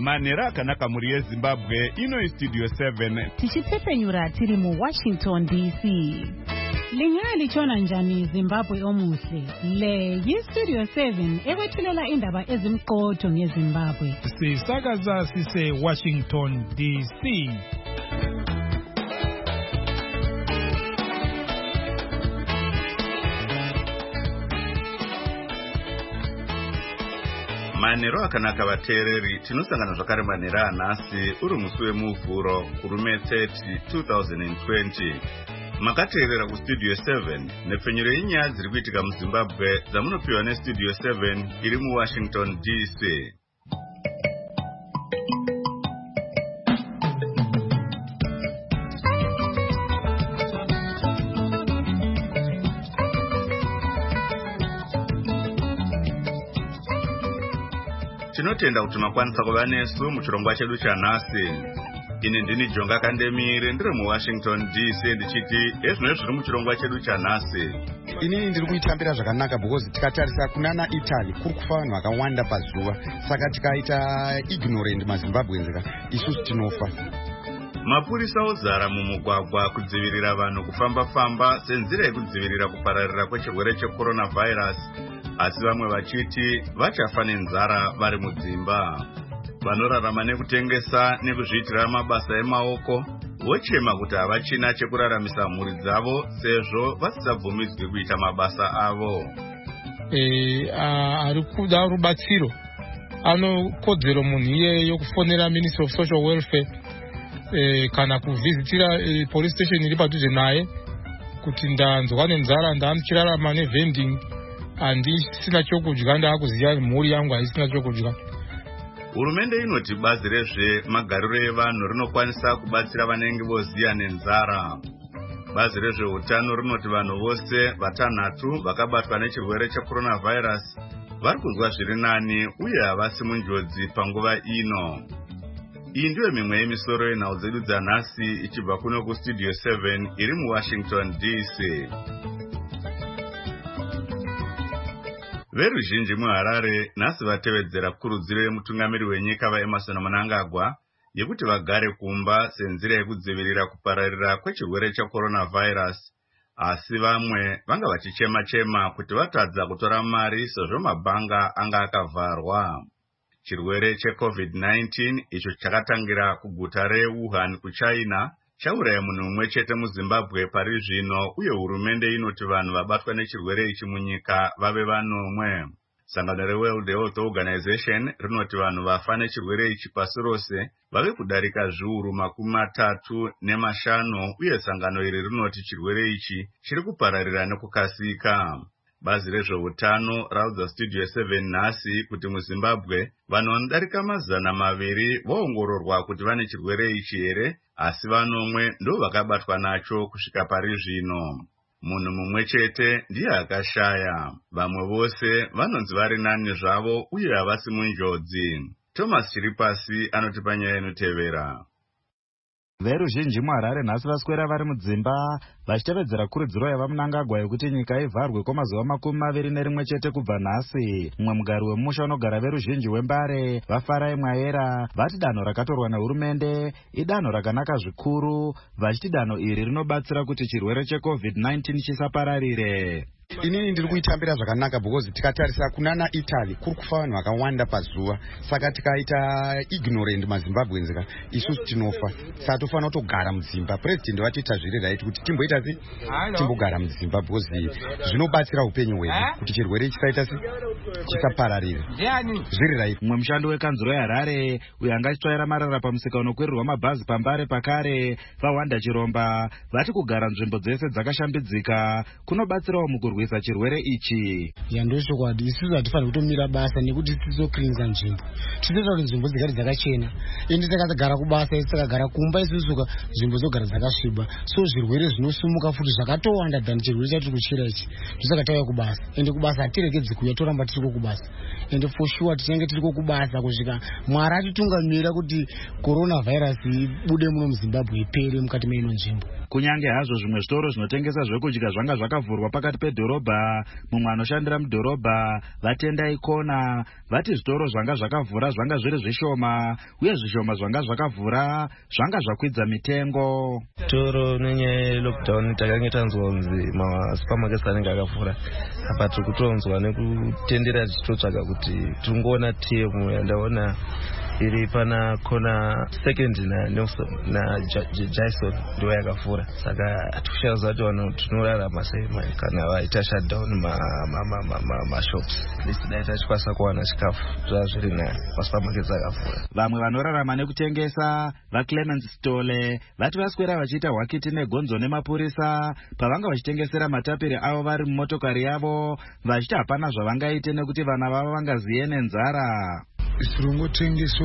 Manhero akanaka muri yeZimbabwe, ino iStudio 7. Tichipfepenyura tiri muWashington DC. Lingali chona njani Zimbabwe omuhle. Le yiStudio 7 ekwethulela indaba ezimqotho ngeZimbabwe. Sisakaza sise Washington DC. Manhero akanaka vateereri, tinosangana zvakare manhero anhasi uri musi wemuvhuro kurume 30 2020. Makateerera kuStudio 7 nepfenyuro yenyaya dziri kuitika muZimbabwe dzamunopiwa neStudio 7 iri muWashington DC. Tinotenda kuti makwanisa kuva nesu muchirongwa chedu chanhasi. Ini ndini Jonga Kandemire ndiri muWashington DC ndichiti ezvino zviri muchirongwa chedu chanhasi. Ini ndiri kuitambira zvakanaka because tikatarisa kunana Italy kuri kufa vanhu vakawanda pazuva. Saka tikaita ignorant maZimbabwenzi isusu tinofa. Mapurisa ozara mumugwagwa kudzivirira vanhu kufamba-famba senzira yekudzivirira kupararira kwechirwere checoronavirus, asi vamwe vachiti vachafa nenzara vari mudzimba. Vanorarama nekutengesa nekuzviitira mabasa emaoko vochema kuti havachina chekuraramisa mhuri dzavo sezvo vasisabvumidzwi kuita mabasa avo. Ari kuda rubatsiro anokodzero munhu iye yokufonera Ministry of Social Welfare kana kuvhizitira police station iri padhuze naye kuti ndanzwa nenzara ndanichirarama nevending handisina chokudya, ndaakuziva mhuri yangu haisina chokudya. Hurumende inoti bazi rezvemagariro evanhu rinokwanisa kubatsira vanenge voziya nenzara. Bazi rezveutano rinoti vanhu vose vatanhatu vakabatwa nechirwere checoronavirus vari kuzwa zviri nani uye havasi munjodzi panguva ino. Iyi ndiyo mimwe yemisoro yenhau dzedu dzanhasi ichibva kuno kuStudio 7 iri muWashington DC. Veruzhinji muHarare nhasi vatevedzera kurudziro yemutungamiri wenyika vaEmmerson Mnangagwa yekuti vagare kumba senzira yekudzivirira kupararira kwechirwere checoronavirus, asi vamwe vanga vachichema-chema kuti vatadza kutora mari sezvo mabhanga anga akavharwa. Chirwere cheCovid-19 icho chakatangira kuguta reWuhan kuChina chauraya munhu mumwe chete muZimbabwe pari zvino, uye hurumende inoti vanhu vabatwa nechirwere ichi munyika vave vanomwe. Sangano reWorld Health Organization rinoti vanhu vafa nechirwere ichi pasi rose vave kudarika zviuru 35, uye sangano iri rinoti chirwere ichi chiri kupararira nekukasika. Bazi rezveutano raudza Studio 7 nhasi kuti muZimbabwe vanhu vanodarika 200 vaongororwa kuti vane chirwere ichi here, asi vanomwe ndo vakabatwa nacho kusvika pari zvino. Munhu mumwe chete ndiye akashaya, vamwe vose vanonzi vari nani zvavo uye havasi munjodzi. Thomas Chiripasi anotipa nyaya inotevera. Veruzhinji muHarare nhasi vaswera vari mudzimba vachitevedzera kurudziro yavaMnangagwa yekuti nyika ivharwe kwamazuva 21 chete kubva nhasi. Mumwe mugari wemusha unogara veruzhinji weMbare vaFarai Mwayera vati danho rakatorwa nehurumende idanho rakanaka zvikuru, vachiti danho iri rinobatsira kuti chirwere cheCovid-19 chisapararire. Inini ndiri kuitambira zvakanaka because tikatarisa kunana Italy kuri kufa vanhu vakawanda pazuva. Saka tikaita ignorant maZimbabwenzi isusu tinofa. Saka tofanira kutogara mudzimba. President vatita zviri right kuti timboita timbogara mudzimba because zvinobatsira upenyu hwedu kuti chirwere chisaita chisapararire. Zviri right. Mumwe mushando wekanzuro yeHarare uyo anga achitsvaira marara pamusika unokwirirwa mabhazi paMbare pakare vaWanda Chiromba vati kugara nzvimbo dzese dzakashambidzika kunobatsirawo mukurwisa chirwere ichi. Ndochokwadi isusu hatifaniri kutomira basa nekuti tizokirinza nzvimbo. Tinoita kuti nzvimbo dzigare dzakachena. Ende takagara kubasa isi takagara kumba isusu nzvimbo dzogara dzakasviba. So zvirwere zvinosumuka futi zvakatowanda than chirwere chatiri kuchira ichi. Ndosaka tauya kubasa. Ende kubasa hatiregedzi kuuya toramba tiriko kubasa. Ende for sure tichange tiriko kubasa kusvika Mwari atitungamira kuti coronavirus ibude muno muZimbabwe ipere mukati meino nzvimbo. Kunyange hazvo zvimwe zvitoro zvinotengesa zvekudya zvanga zvakavhurwa pakati pedhorobha mudhorobha, mumwe anoshandira mudhorobha vatendai kona vati zvitoro zvanga zvakavhura zvanga zviri zvishoma uye zvishoma zvanga zvakavhura zvanga zvakwidza mitengo. Toro nenyaya lockdown takanga tanzwa kunzi masupermarkets anenge akavhura, apa tiri kutonzwa nekutendera tichitotsvaga kuti tingoona temu yandaona iri pana kona second na Jason ndio yakavhura, saka atikushaza kuti vanhu tinorarama sei kana vaita shutdown mashops lisidai tachikwanisa kuwana chikafu zvazviri na masupermarkets akavhura. Vamwe vanorarama nekutengesa vaClemens Stole vati vaswera vachiita hwakiti negonzo nemapurisa pavanga vachitengesera matapiri avo vari mumotokari yavo vachiti hapana zvavangaite nekuti vana vavo vangaziye nenzara. Tirongotengeso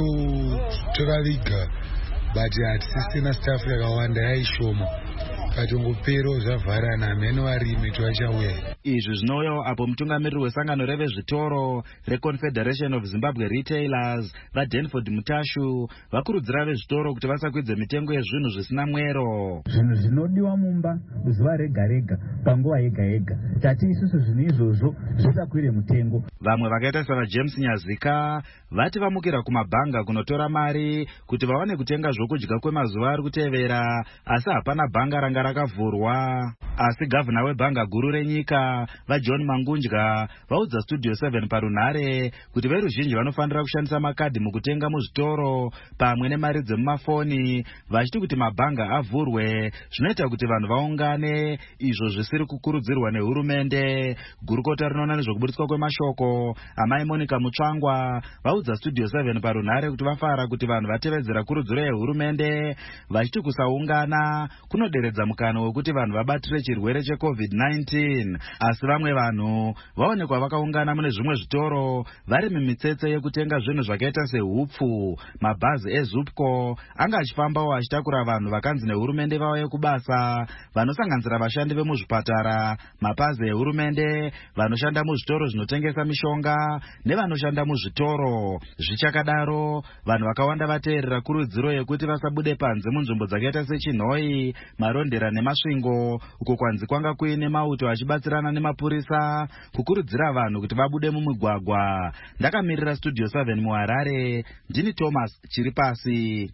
takaviga but hatisisina staff yakawanda yaishoma patongopero zvavharana mheno varimi twachauya. Izvi zvinouyawo apo mutungamiriri wesangano revezvitoro reConfederation of Zimbabwe Retailers vaDenford Mutashu vakurudzira vezvitoro kuti vasakwidze mitengo yezvinhu zvisina mwero. Zvinhu zvinodiwa mumba zuva rega rega panguva yega yega tati isusu zvinhu izvozvo zvisakwire mutengo. Vamwe vakaita savaJames Nyazika vati vamukira kumabhanga kunotora mari kuti vawane kutenga zvokudya kwemazuva ari kutevera, asi hapana bhanga ranga rakavhurwa. Asi gavana webhanga guru renyika vaJohn Mangunja vaudza Studio 7 parunhare kuti veruzhinji vanofanira kushandisa makadhi mukutenga muzvitoro pamwe nemari dzemumafoni, vachiti kuti mabhanga avhurwe zvinoita kuti vanhu vaungane, izvo zvisiri kukurudzirwa nehurumende. Gurukota rinoona nezvokubudiswa kwemashoko amai Monica Mutsvangwa vaudza Studio 7 parunhare kuti vafara kuti vanhu vatevedzera kurudziro yehurumende, vachiti kusaungana kunoderedza mukana wekuti vanhu vabatire chirwere cheCovid-19. Asi vamwe vanhu vaonekwa vakaungana mune zvimwe zvitoro vari mumitsetse yekutenga zvinhu zvakaita sehupfu. Mabhazi eZupco anga achifambawo achitakura vanhu vakanzi nehurumende vauye kubasa, vanosanganisira vashandi vemuzvipatara, mapazi ehurumende, vanoshanda muzvitoro zvinotengesa mishonga nevanoshanda muzvitoro. Zvichakadaro, vanhu vakawanda vateerera kurudziro yekuti vasabude panze munzvimbo dzakaita seChinhoi, Marondera neMasvingo, uko kwanzi kwanga kuine mauto achibatsirana nemapurisa kukurudzira vanhu kuti vabude mumigwagwa. Ndakamirira Studio 7 muHarare, ndini Thomas Chiripasi.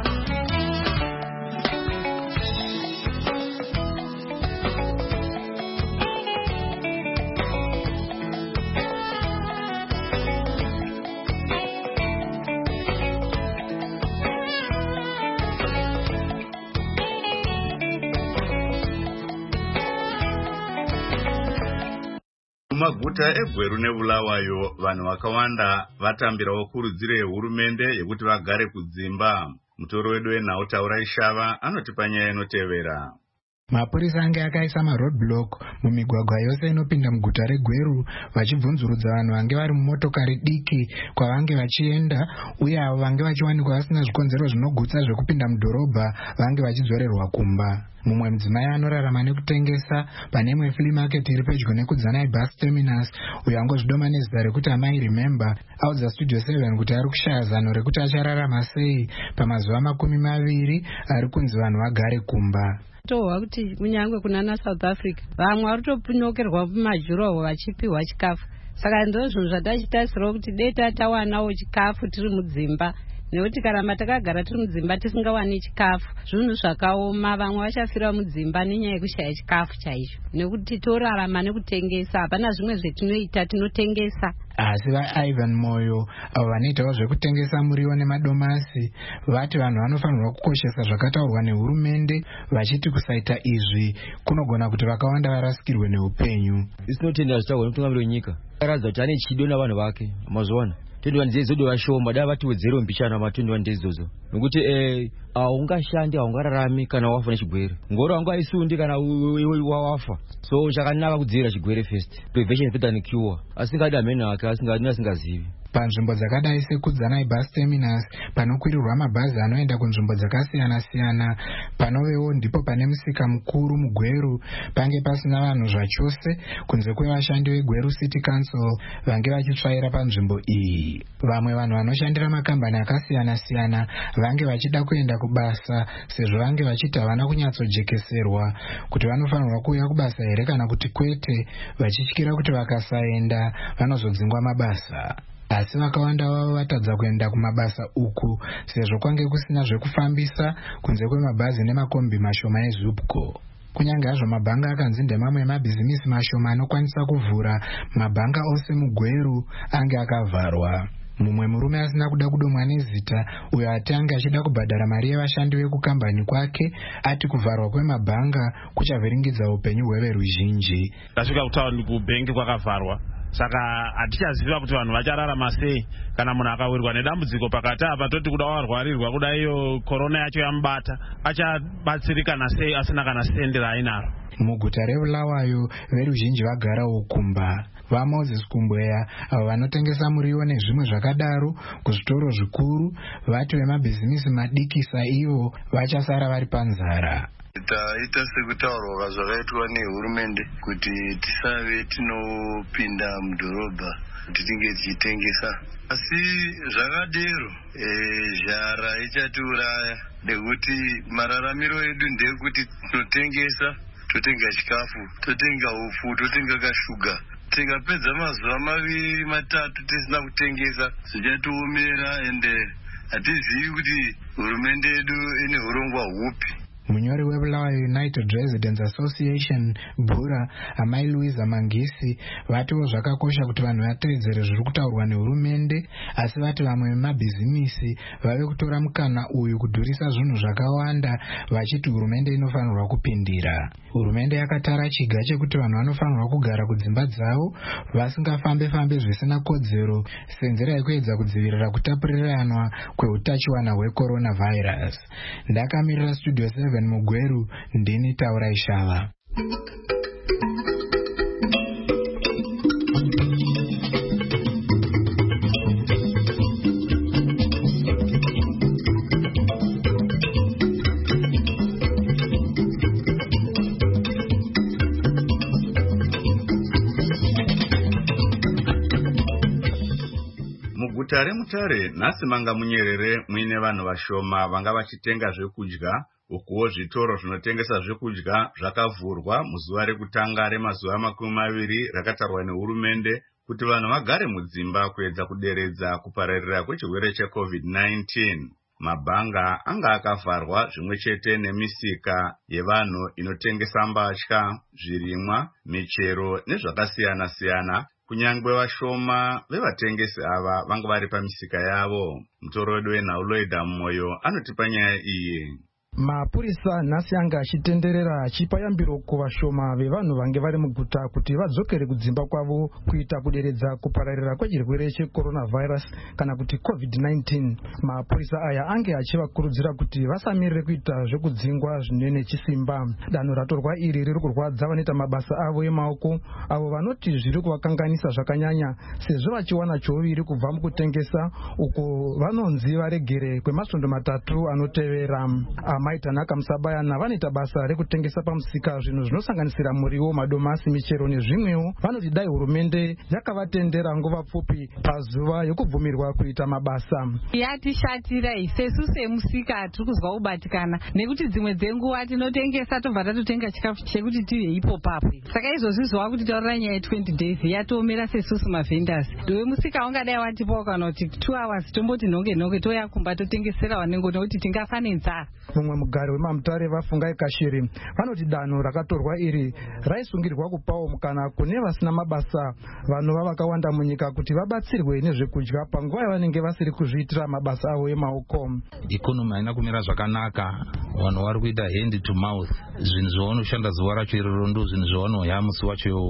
Mumaguta eGweru neBulawayo vanhu vakawanda vatambirawo kurudziro yehurumende yekuti vagare kudzimba. Mutoro wedu wenhau Taurai Shava anoti panyaya inotevera. Mapurisa ange akaisa maroadblock mumigwagwa yose inopinda muguta reGweru vachibvunzurudza vanhu vange vari mumotokari diki kwavange vachienda, uye avo vange vachiwanikwa vasina zvikonzero zvinogutsa zvekupinda mudhorobha vange vachidzorerwa kumba. Mumwe mudzimai anorarama nekutengesa pane imwe flea market iri pedyo nekudzanai bus terminus, uyo angozvidoma nezita rekuti amai Remember, audza Studio 7 kuti ari kushaya zano rekuti achararama sei pamazuva 20 ari kunzi vanhu vagare kumba. Tohwa kuti kunyangwe kunana South Africa vamwe vari kutopunyokerwa mumajuroho vachipiwa chikafu, saka ndo zvinhu zvatachitasirawo kuti dei tatawanawo chikafu tiri mudzimba, nekuti kana takagara tiri mudzimba tisingawani chikafu zvinhu zvakaoma, vamwe vachafira mudzimba nenyaya yekushaya chikafu chaizvo, nekuti torarama nekutengesa, hapana zvimwe zvetinoita, tinotengesa. Asi vaIvan Moyo avo vanoitawo zvekutengesa muriwo nemadomasi vati vanhu vanofanirwa kukoshesa zvakataurwa nehurumende, vachiti kusaita izvi kunogona kuti vakawanda varasikirwe neupenyu. Isinotenda zvitaurwa nemutungamiriri wenyika aradza kuti ane chido navanhu vake. Mazuwana 21 days zodo vashoma, dai vatiwedzere mbishana ma 21 days zozo, nokuti haungashandi haungararami kana wafa nechigwere, ngoro haungaisundi kana wafa. So chakanaka kudzivirira chigwere first, prevention is better than cure. Asingadi amene ake asingazivi. Panzvimbo dzakadai sekudzanai bus terminus panokwirirwa mabhazi anoenda kunzvimbo dzakasiyana-siyana, panovewo ndipo pane musika mukuru muGweru, pange pasina vanhu zvachose kunze kwevashandi veGweru City Council vange vachitsvaira panzvimbo iyi. Vamwe vanhu vanoshandira makambani akasiyana-siyana vange vachida kuenda kubasa sezvo vange vachiti havana kunyatsojekeserwa kuti vanofanirwa kuuya kubasa here kana kuti kwete, vachityira kuti vakasaenda vanozodzingwa mabasa. Asi vakawanda vavo vatadza kuenda kumabasa uku sezvo kwange kusina zvekufambisa kunze kwemabhazi nemakombi mashoma eZupco. Kunyange hazvo mabhanga akanzi ndemamwe emabhizimisi mashoma anokwanisa kuvhura, mabhanga ose muGweru ange akavharwa. Mumwe murume asina kuda kudomwa nezita, uyo atange achida kubhadhara mari yevashandi vekukambani kwake, ati kuvharwa kwemabhanga kuchavhiringidza upenyu hweveruzhinji. Tasvika kutaundi kubhengi kwakavharwa, saka hatichaziva kuti vanhu vachararama sei kana munhu akawirwa nedambudziko pakati apa, toti kuda warwarirwa kuda iyo korona yacho yamubata, achabatsirikana sei asina kana sende raainaro. Muguta reBulawayo veruzhinji vagarawo kumba. VaMoses Kumbweya avo vanotengesa muriwo nezvimwe zvakadaro kuzvitoro zvikuru vati vemabhizimisi madikisa ivo vachasara vari panzara. Taita sekutaurwa zvakaitwa nehurumende kuti tisave tinopinda mudhorobha kuti tinge tichitengesa, asi zvakadero zhara ichatiuraya nekuti mararamiro edu ndekuti tinotengesa, totenga chikafu, totenga upfu, totenga kashuga. Tikapedza mazuva 2-3 tisina kutengesa zvichatiomera, ende hatizivi kuti hurumende yedu ine urongwa hupi. Munyori weBulawayo United Residents Association Bura, Amai Louisa Mangisi, vatiwo zvakakosha kuti vanhu vateedzere zviri kutaurwa nehurumende, asi vati vamwe vemabhizimisi vave kutora mukana uyu kudhurisa zvinhu zvakawanda vachiti hurumende inofanirwa kupindira. Hurumende yakatara chiga chekuti vanhu vanofanirwa kugara kudzimba dzavo vasingafambe-fambe zvisina kodzero senzira yekuedza kudzivirira kutapuriranwa kweutachiwana hwecoronavirus. Ndakamirira Studio 7 muGweru, ndini Taura Ishava. Muguta reMutare nhasi manga munyerere muine vanhu vashoma vanga vachitenga zvekudya, ukuwo zvitoro zvinotengesa zvekudya zvakavhurwa muzuva rekutanga remazuva 20 rakatarwa nehurumende kuti vanhu vagare mudzimba kuedza kuderedza kupararira kwechirwere cheCovid-19. Mabhanga anga akavharwa zvimwe chete nemisika yevanhu inotengesa mbatya, zvirimwa, michero nezvakasiyana-siyana. Kunyangwe vashoma vevatengesi ava vanga vari pamisika yavo. Mutorodwe weNhauloida Moyo anotipa nyaya iyi. Mapurisa nhasi anga achitenderera achipa yambiro kuvashoma vevanhu vange vari muguta kuti vadzokere kudzimba kwavo kuita kuderedza kupararira kwechirwere checoronavirus kana kuti COVID-19. Mapurisa aya ange achivakurudzira kuti vasamirire kuita zvekudzingwa zvinene chisimba. Danho ratorwa iri riri kurwadza vanoita mabasa avo emaoko, avo vanoti zviri kuvakanganisa zvakanyanya sezvo vachiwana choviri kubva mukutengesa uko vanonzi varegere kwemasondo 3 anotevera. Amai Tanaka Musabayana vanoita basa rekutengesa pamusika zvinhu zvinosanganisira muriwo, madomasi, michero nezvimwewo. Vanoti dai hurumende yakavatendera nguva pfupi pazuva yekubvumirwa kuita mabasa. Yatishatira isesu semusika tiri kuzwa kubatikana nekuti dzimwe dzenguva tinotengesa tobva tatotenga chikafu chekuti tive ipopapo. Saka izvozvi zvava kuti taurira nyaya 20 days yatoomera sesusu mavhenders. Dove musika wangadai watipawo kana kuti 2 hours tomboti nhonge toya kumba totengesera vanengo nekuti tingafa nenzara. Mumwe mugari weMamutare Vafungai Kashiri vanoti danho rakatorwa iri raisungirwa kupawo mukana kune vasina mabasa vanhu vavakawanda munyika kuti vabatsirwe nezvekudya panguva yavanenge vasiri kuzviitira mabasa avo emaoko. Ikonomi haina kumira zvakanaka, vanhu vari kuita hand to mouth. Zvinhu zvavanoshanda zuva racho iroro ndo zvinhu zvavanoya musi wacho iwowo.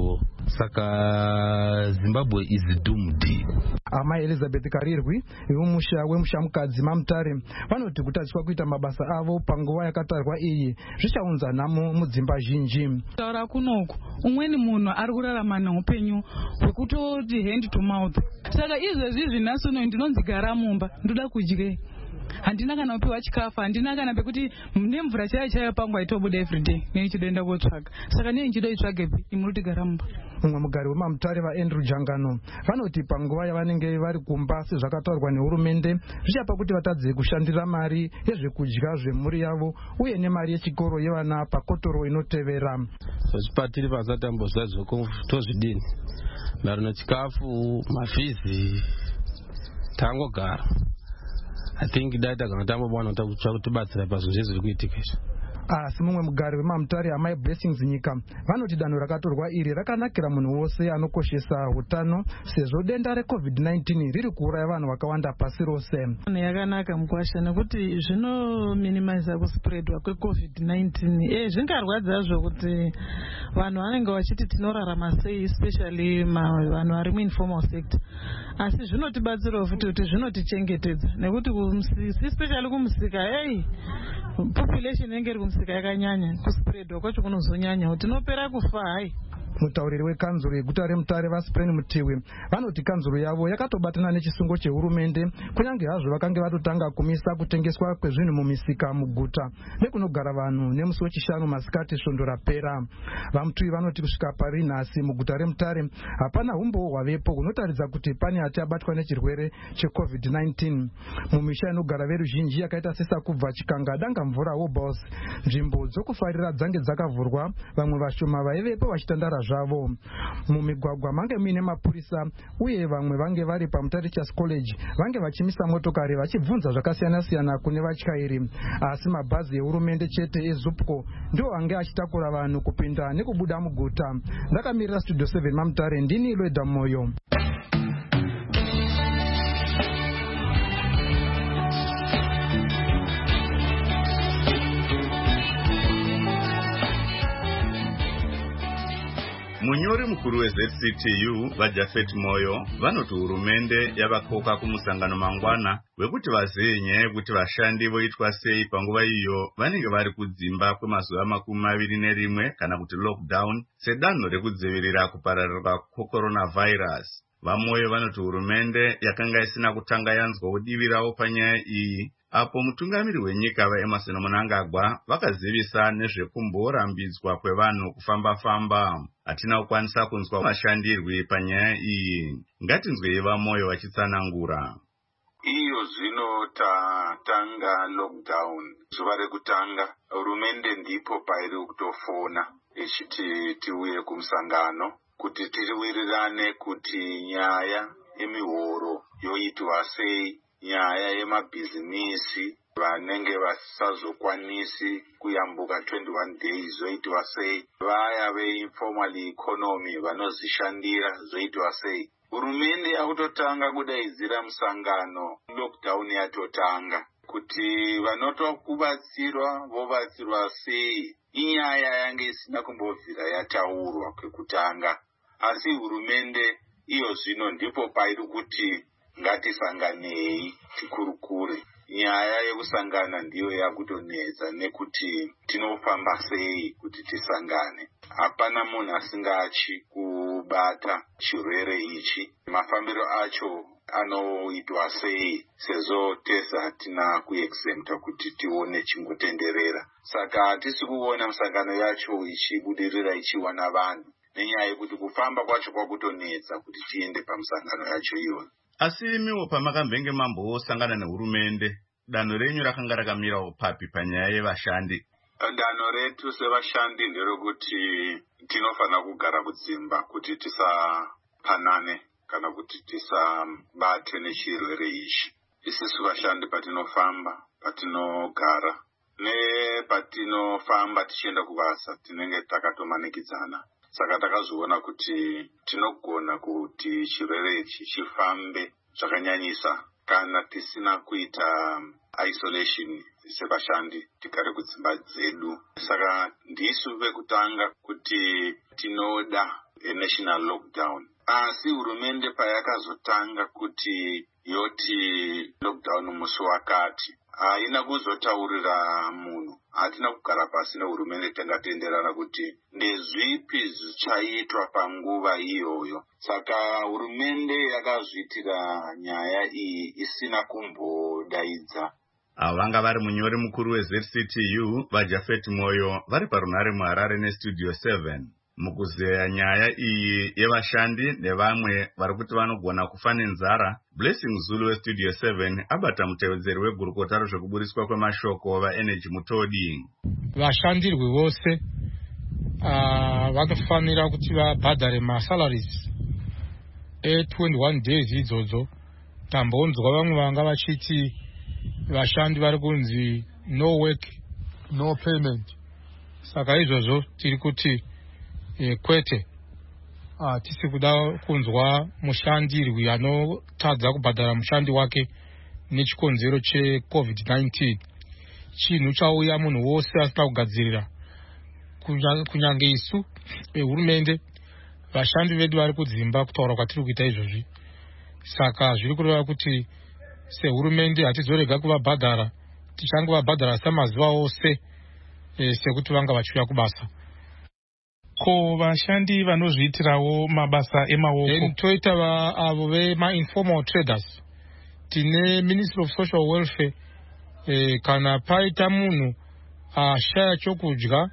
saka Zimbabwe is doomed. Amai Elizabeth Karirwi wemushamukadzi maMutare vanoti kutariswa kuita mabasa avo panguva yakatarwa iyi zvichaunza nhamo mudzimba zhinji. Taura kunoku umweni munhu ari kurarama neupenyu hwekutoti hand to mouth. Saka izvezvi zvinasono ndinonzi gara mumba ndoda kudyei. Handina kana kupiwa chikafu, handina kana pekuti nemvura chaiyo pangu aitobuda everyday neichidoenda kotsvaga. Saka nei nchidoitsvagepi imuri gara mumba. Mumwe mugari wemaMutare vaAndrew Jangano vanoti panguva yavanenge vari kumba sezvakataurwa nehurumende zvichapa kuti vatadze kushandira mari yezvekudya zvemhuri yavo uye nemari yechikoro yevana pakotoro inotevera. Zvachipatiri pasatambozvazvo tozvidini marino chikafu mafizi tangogara. I think data kana tambobwana kutibatsira pazvinhu zviri kuitika izvi. Asi mumwe mugari wemaMutare amai Blessings Nyika vanoti danho rakatorwa iri rakanakira munhu wose anokoshesa utano sezvo denda reCovid-19 riri kuuraya vanhu vakawanda pasi rose. Yakanaka mukwasha nekuti zvinominimiza kuspreadwa kweCovid-19. Zvingarwadzazvo kuti vanhu vanenge vachiti tinorarama sei, especially vanhu vari muinformal sector. Asi zvinotibatsirawo futi kuti zvinotichengetedza nekuti especially kumusika population inenge iri kumusika yakanyanya kuspreadwa kwacho kunozonyanya kuti tinopera kufa hai. Mutauriri wekanzuro yeguta reMutare vaSpren Mutiwi vanoti kanzuro yavo yakatobatana nechisungo chehurumende kunyange hazvo vakange vatotanga kumisa kutengeswa kwezvinhu mumisika muguta nekunogara vanhu nemusi wechishanu masikati svondo rapera. VaMutiwi vanoti kusvika pari nhasi muguta reMutare hapana umbowo hwavepo hunotaridza kuti pane ati abatwa nechirwere cheCovid-19. Mumisha inogara veruzhinji yakaita seSakubva, Chikanga, Dangamvura, Wobos nzvimbo dzokufarira dzange dzakavhurwa, vamwe vashoma vaivepo vachitandara zvavo. Mumigwagwa mange muine mapurisa uye vamwe vange vari paMutare Teachers College vange vachimisa motokari vachibvunza zvakasiyana siyana kune vatyairi. Asi mabhazi ehurumende chete eZupco ndiwo ange achitakura vanhu kupinda nekubuda muguta. Ndakamirira Studio 7 maMutare ndini Lweda Moyo. Munyori mukuru weZCTU vaJafet Moyo vanoti hurumende yavakoka kumusangano mangwana wekuti vaziye nyaya yekuti vashandi voitwa sei panguva iyo vanenge vari kudzimba kwemazuva 21 kana kuti lockdown sedanho rekudzivirira kupararira kwecoronavirus. VaMoyo vanoti hurumende yakanga isina kutanga yanzwa udivi ravo panyaya iyi apo mutungamiri wenyika vaEmmerson Mnangagwa vakazivisa nezvekumborambidzwa kwevanhu kufamba-famba. Hatina kukwanisa kunzwa mashandirwi panyaya iyi. Ngatinzwei VaMoyo vachitsanangura. Iyo zvino tatanga lockdown zuva rekutanga hurumende ndipo pairi kutofona ichiti tiuye kumusangano kuti tiriwirirane kuti nyaya yemihoro yoitwa sei, nyaya yemabhizinisi vanenge vasazokwanisi kuyambuka 21 days zoitwa sei, vaya veinformal economy vanozishandira zoitwa sei. Hurumende yakutotanga kudaidzira musangano lockdown yatotanga kuti vanotokubatsirwa vobatsirwa sei. Inyaya yange isina kumbobvira yataurwa kwekutanga, asi hurumende iyo zvino ndipo pairi kuti ngatisanganei tikurukure. Nyaya yekusangana ndiyo yakutonetsa nekuti tinofamba sei kuti tisangane. Hapana munhu asingachi kubata chirwere ichi. Mafambiro acho anoitwa sei sezvo tese hatina kuexempta kuti tione chingotenderera. Saka hatisi kuona musangano yacho ichibudirira ichiwana vanhu nenyaya yekuti kufamba kwacho kwakutonetsa kuti tiende pamusangano yacho iyoyo. Asi imiwo pamakambenge mambosangana nehurumende, danho renyu rakanga rakamirawo papi panyaya yevashandi? Danho retu sevashandi nderekuti tinofana kugara kudzimba kuti tisapanane kana kuti tisabate nechirwere ichi. Isusu vashandi patinofamba, patinogara nepatinofamba tichienda kubasa tinenge takatomanikidzana. Saka takazoona kuti tinogona kuti chirwere ichi chifambe zvakanyanyisa kana tisina kuita isolation sevashandi tigare kudzimba dzedu. Saka ndisu vekutanga kuti tinoda national lockdown. Asi hurumende payakazotanga kuti yoti lockdown musi wakati haina kuzotaurira munhu. Hatina kugara pasi nehurumende tangatenderana kuti ndezvipi zvichaitwa panguva iyoyo. Saka hurumende yakazviitira nyaya iyi isina kumbodaidza. Vanga vari munyori mukuru weZCTU vaJafet Moyo vari parunhare muHarare neStudio 7 mukuzeya nyaya iyi yevashandi nevamwe vari kuti vanogona kufa nenzara. Blessing Zulu weStudio 7 abata mutevedzeri wegurukota rezvekuburiswa kwemashoko vaEnergy Mutodi. Vashandirwi vose vanofanira kuti vabhadhare masalaries 21 days idzodzo. Tambonzwa vamwe vanga vachiti vashandi vari kunzi no work no payment. Saka izvozvo tiri kuti kwete, tisi kuda kunzwa mushandirwi anotadza kubhadhara mushandi wake nechikonzero cheCovid-19. Chinhu chauya munhu wose asina kugadzirira, kunyange isu hurumende. Vashandi vedu vari kudzimba kutaura kwatiri kuita izvozvi. Saka zviri kureva kuti sehurumende hatizorega kuvabhadhara, tichangovabhadhara samazuva ose sekuti vanga vachiuya kubasa. Ko vashandi vanozviitirawo mabasa emaoko toita avo vema-informal traders. Tine Ministry of Social Welfare. Kana paita munhu ashaya chokudya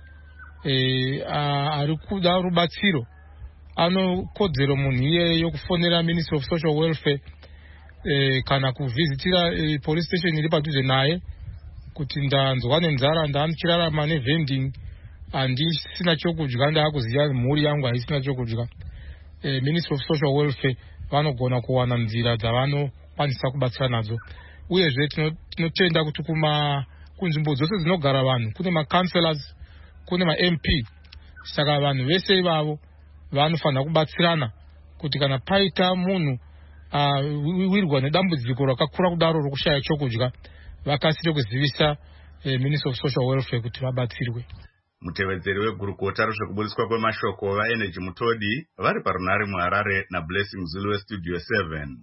ari kuda rubatsiro, anokodzero munhu iyeyo kufonera Ministry of Social Welfare kana kuvhizitira police station iri padhuze naye kuti ndanzwa nenzara, ndanichirarama nevending, handisina chokudya, ndaakuziva mhuri yangu haisina chokudya. Ministry of Social Welfare vanogona kuwana nzira dzavanokwanisa kubatsira nadzo. Uyezve tinotenda kuti kunzvimbo dzose dzinogara vanhu kune ma-councillors, kune ma-MP. Saka vanhu vese ivavo vanofanira kubatsirana kuti kana paita munhu wirwa nedambudziko rakakura kudaro rokushaya chokudya, vakasire kuzivisa Ministry of Social Welfare kuti vabatsirwe. Mutevedzeri wegurukota rezvekuburiswa kwemashoko vaEnergy Mutodi vari parunhare muHarare naBlessing Zulu weStudio 7.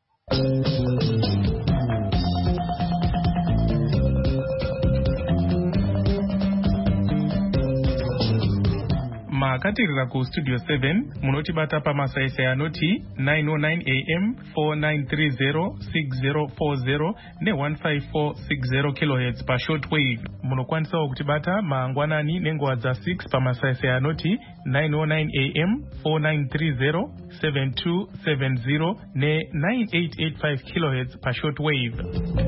makatirira kuStudio 7 munotibata pamasaisai anoti 909 AM 4930 6040 ne15460 kHz pashortwave. Munokwanisawo kutibata mangwanani nenguva dza6 pamasaisai anoti 909 AM 4930 7270 ne9885 kHz pashortwave.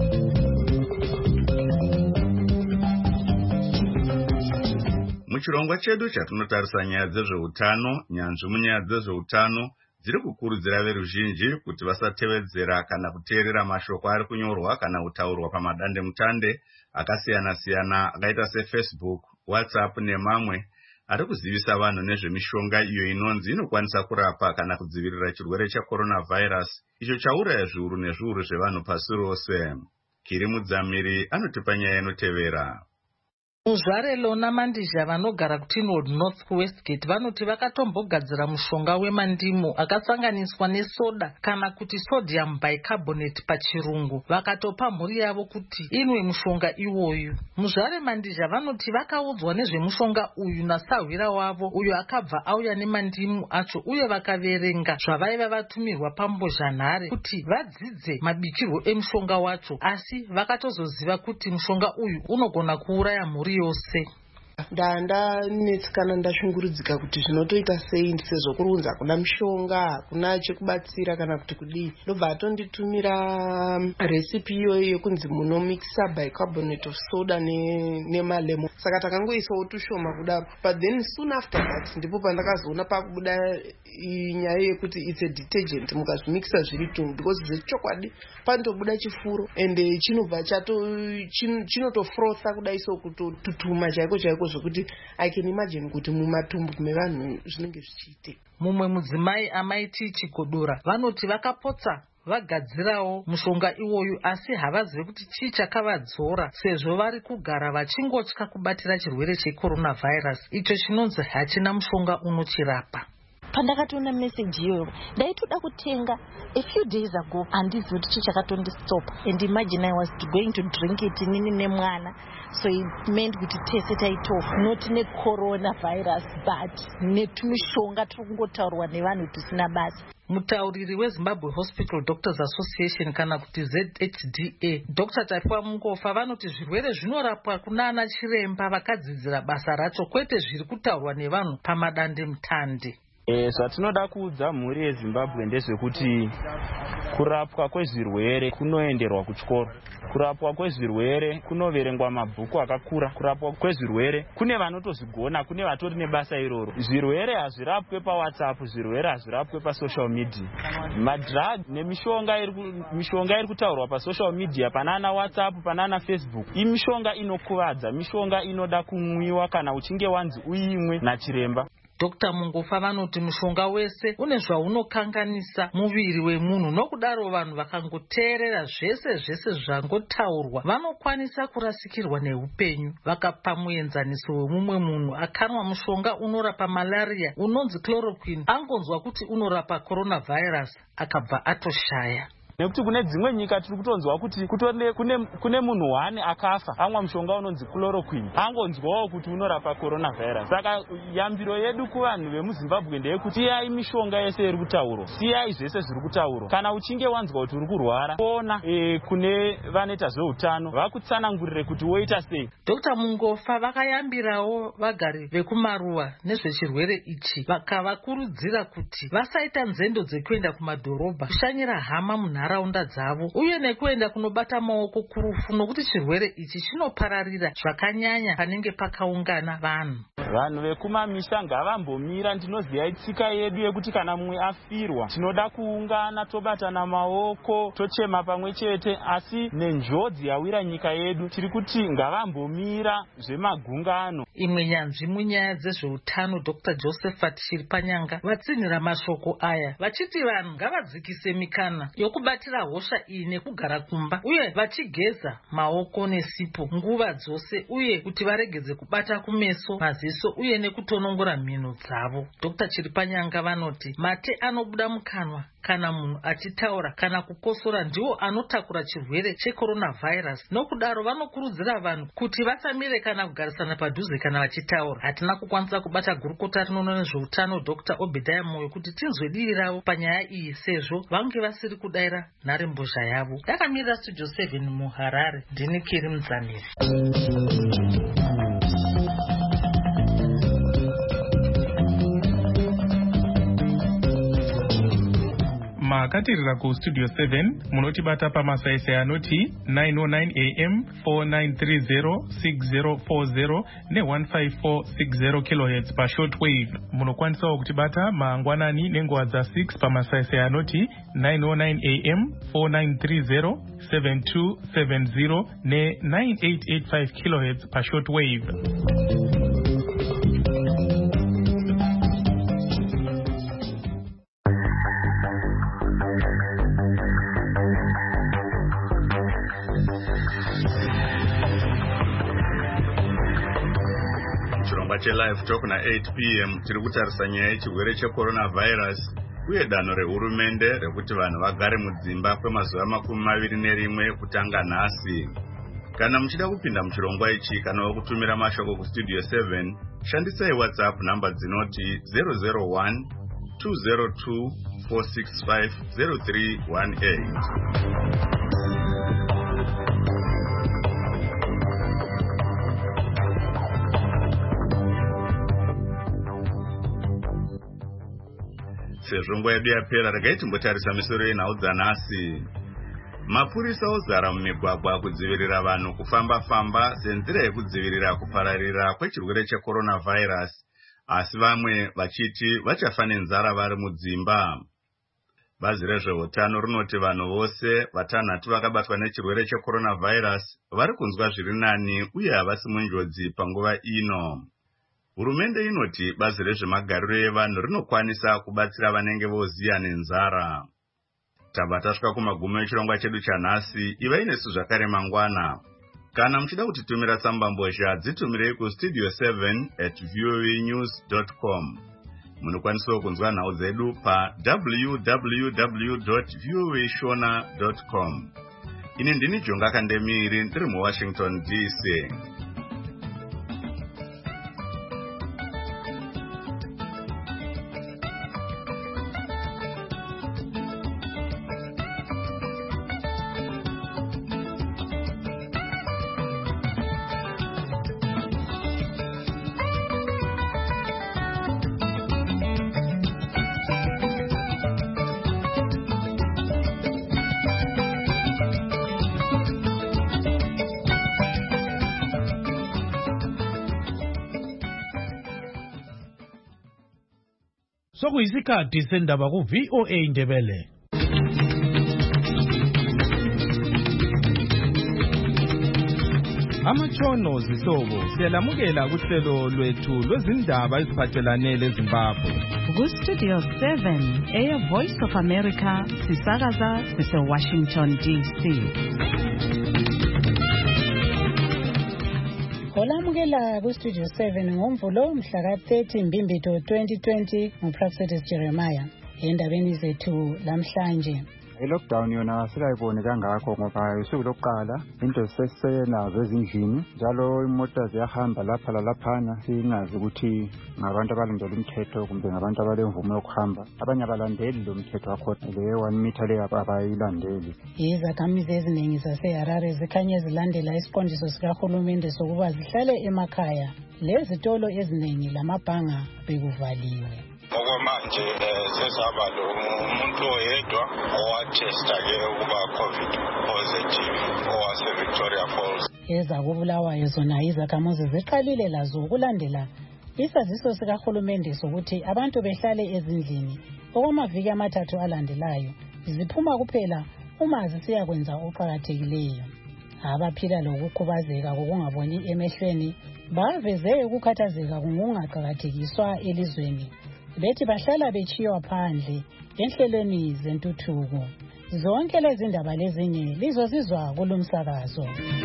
Muchirongwa chedu chatinotarisa nyaya dzezveutano, nyanzvi munyaya dzezveutano dziri kukurudzira veruzhinji kuti vasatevedzera kana kuteerera mashoko ari kunyorwa kana kutaurwa pamadandemutande akasiyana-siyana akaita seFacebook, WhatsApp nemamwe ari kuzivisa vanhu nezvemishonga iyo inonzi inokwanisa kurapa kana kudzivirira chirwere cheCoronavirus, icho chauraya zviuru nezviuru zvevanhu pasi rose. Kiri Mudzamiri anotipa nyaya inotevera. Muzvare Lona Mandizha vanogara kuTinwood North Westgate vanoti vakatombogadzira mushonga wemandimu akasanganiswa nesoda kana kuti sodium bicarbonate pachirungu, vakatopa mhuri yavo kuti inwe mushonga iwoyu. Muzvare Mandizha vanoti vakaudzwa nezvemushonga uyu nasahwira wavo uyo akabva auya nemandimu acho, uye vakaverenga zvavaiva vatumirwa pambozhanhare kuti vadzidze mabikirwo emushonga wacho, asi vakatozoziva kuti mushonga uyu unogona kuuraya mhuri yose. Ndanetsikana ndashungurudzika kuti zvinotoita sei sezvo kurunza kuna mushonga kuna chekubatsira kana kuti kudii. Ndobva atonditumira recipe iyoyo yekunzi munomixa bicarbonate of soda nemalemon. Saka takangoisawo tushoma kudaro, but then soon after that ndipo pandakazoona pakubuda nyaya yekuti it's a detergent mukazvimixa zviri tumwe, because zvechokwadi panotobuda chifuro ende chinobva chinotofrotha kudaiso kutotutuma chaiko zvokuti I can imagine kuti mumatumbu mevanhu zvinenge zvichiitika. Mumwe mudzimai amaiti Chigodora vanoti vakapotsa vagadzirawo mushonga iwoyu, asi havazivi kuti chii chakavadzora sezvo vari kugara vachingotya kubatira chirwere checoronavirus icho chinonzi hachina mushonga unochirapa. Pandakatoona message iyoyo ndaitoda kutenga a few days ago, handizivi kuti chii chakatondistopa, and imagine I was going to drink it nini nemwana, so it meant kuti tese taitofa, not necoronavirus but netumishonga turi kungotaurwa nevanhu tisina basa. Mutauriri weZimbabwe Hospital Doctors Association kana kuti ZHDA, Dr. Tapiwa Mungofa, vanoti zvirwere zvinorapwa kunana chiremba vakadzidzira basa racho, kwete zviri kutaurwa nevanhu pamadande mutande. Zvatinoda kuudza mhuri yeZimbabwe ndezvekuti kurapwa kwezvirwere kunoenderwa kuchikoro, kurapwa kwezvirwere kunoverengwa mabhuku akakura, kurapwa kwezvirwere kune vanotozvigona, kune vatori nebasa iroro. Zvirwere hazvirapwe paWhatsApp, zvirwere hazvirapwe pasocial media. Madrug nemishonga iri kutaurwa pasocial media, panana WhatsApp, panana Facebook, imishonga inokuvadza, mishonga inoda kumwiwa kana uchinge wanzi uimwe nachiremba. Dr. Mungofa vanoti mushonga wese une zvaunokanganisa muviri wemunhu, nokudaro vanhu vakangoteerera zvese zvangotaurwa vanokwanisa kurasikirwa neupenyu. Vakapa muenzaniso wemumwe munhu akanwa mushonga unorapa malaria unonzi chloroquine, angonzwa kuti unorapa coronavirus akabva atoshaya. Nekuti kune dzimwe nyika tiri kutonzwa kuti kune munhu wane akafa amwa mushonga unonzi chloroquine, angonzwawo kuti unorapa coronavirus. Saka yambiro yedu kuvanhu vemuZimbabwe ndeyekuti siyai mishonga yese iri kutaurwa, siyai zvese zviri kutaurwa. Kana uchinge wanzwa kuti uri kurwara, kuona kune vanoita zveutano vakutsanangurire kuti woita sei. Dr. Mungofa vakayambirawo vagari vekumaruwa nezvechirwere ichi, vakavakurudzira kuti vasaita nzendo dzekuenda kumadhorobha kushanyira hama munharaunda dzavo, uye nekuenda kunobata maoko kurufu, nokuti chirwere ichi chinopararira zvakanyanya panenge pakaungana vanhu. Vanhu vekumamisha ngavambomira. Ndinoziva tsika yedu yekuti kana mumwe afirwa tinoda kuungana, tobatana maoko, tochema pamwe chete, asi nenjodzi yawira nyika yedu tiri kuti ngavambomira zvemagungano. Imwe nyanzvi munyaya dzezveutano Dr. Josephat Chiripanyanga vatsinhira mashoko aya vachiti vanhu ngavadzikise mikana yokubatira hosha iyi nekugara kumba, uye vachigeza maoko nesipo nguva dzose, uye kuti varegedze kubata kumeso, maziso uye nekutonongora mhino dzavo. Dr. Chiripanyanga vanoti mate anobuda mukanwa kana munhu achitaura kana kukosora ndiwo anotakura chirwere checoronavirus. Nokudaro vanokurudzira vanhu kuti vasamire kana kugarisana padhuze kana vachitaura. Hatina kukwanisa kubata gurukota rinoona nezveutano Dr. Obedaya Moyo kuti tinzwe dii ravo panyaya iyi, sezvo vange vasiri kudaira nharembozha yavo. Yakamirira Studio 7 muHarare, ndini Kiri Mudzamiri. makatirira kustudio 7 munotibata pamasaisai anoti 909 am 4930 6040 ne15460 kHz pashortwave. Munokwanisawo kutibata mangwanani nenguva dza6 pamasaisai anoti 909 am 4930 7270 ne9885 kHz pashortwave. Live talk na 8 p.m. tiri kutarisa nyaya yechirwere checoronavirus uye danho rehurumende rekuti vanhu vagare mudzimba kwemazuva 21 kutanga nhasi. Kana muchida kupinda muchirongwa ichi kana kutumira mashoko kustudio 7, shandisai WhatsApp namba dzinoti 001 202 465 0318. Sezvo nguva yedu yapera, regai timbotarisa misoro yenhau dzanhasi. Mapurisa ozara mumigwagwa kudzivirira vanhu kufamba-famba senzira yekudzivirira kupararira kwechirwere checoronavirus, asi vamwe vachiti vachafa nenzara vari mudzimba. Bazi rezveutano rinoti vanhu vose vatanhatu vakabatwa nechirwere checoronavirus vari kunzwa zviri nani uye havasi munjodzi panguva ino. Hurumende inoti bazi rezvemagariro evanhu rinokwanisa kubatsira vanenge voziya nenzara. tabva tasvika kumagumo echirongwa chedu chanhasi. Ivai nesu zvakare mangwana. Kana muchida kutitumira tsambambozha, dzitumirei kustudio7@voanews.com. Munokwanisawo kunzwa nhau dzedu pa www.voashona.com. Ini ndini Jonga Kandemiri ndiri muWashington DC. Sokuyisikhathi sendaba ku VOA Ndebele. Amatshono zihlobo siyalamukela kuhlelo lwethu lwezindaba eziphathelane leZimbabwe. Ku Studio 7 Air Voice of America sisakaza sise Washington DC. Olamukela ku Studio 7 ngomvulo mhla ka-30 Mbimbito 2020 nguProfetis Jeremiah. Endabeni zethu lamhlanje. I-lockdown yona asikayiboni kangakho ngoba usuku lokuqala into sesenazo ezindlini njalo imoto ziyahamba lapha lalaphana singazi ukuthi ngabantu abalandela umthetho kumbe ngabantu abalemvumo yokuhamba. Abanye abalandeli lo mthetho wakhona le 1 meter le abayilandeli. Izakhamizi eziningi zaseHarare zikhanye zilandela isiqondiso sikahulumende sokuba zihlale emakhaya. Lezitolo eziningi lamabhanga bekuvaliwe. Okwamanje sesaba lo umuntu oyedwa owatesta-ke ukuba COVID positive owase-Victoria Falls. Ezakubulawayo zona izakhamuzi ziqalile lazo ukulandela isaziso sikahulumende sokuthi abantu behlale ezindlini okwamaviki amathathu alandelayo, ziphuma kuphela uma zisiyakwenza oqakathekileyo. Abaphila lokukhubazeka kokungaboni emehlweni baveze ukukhathazeka kungungaqakathekiswa elizweni. Bethi bahlala bechiywa phandle enhlelweni zentuthuko. Zonke lezi ndaba lezinye lizozizwa kulumsakazo.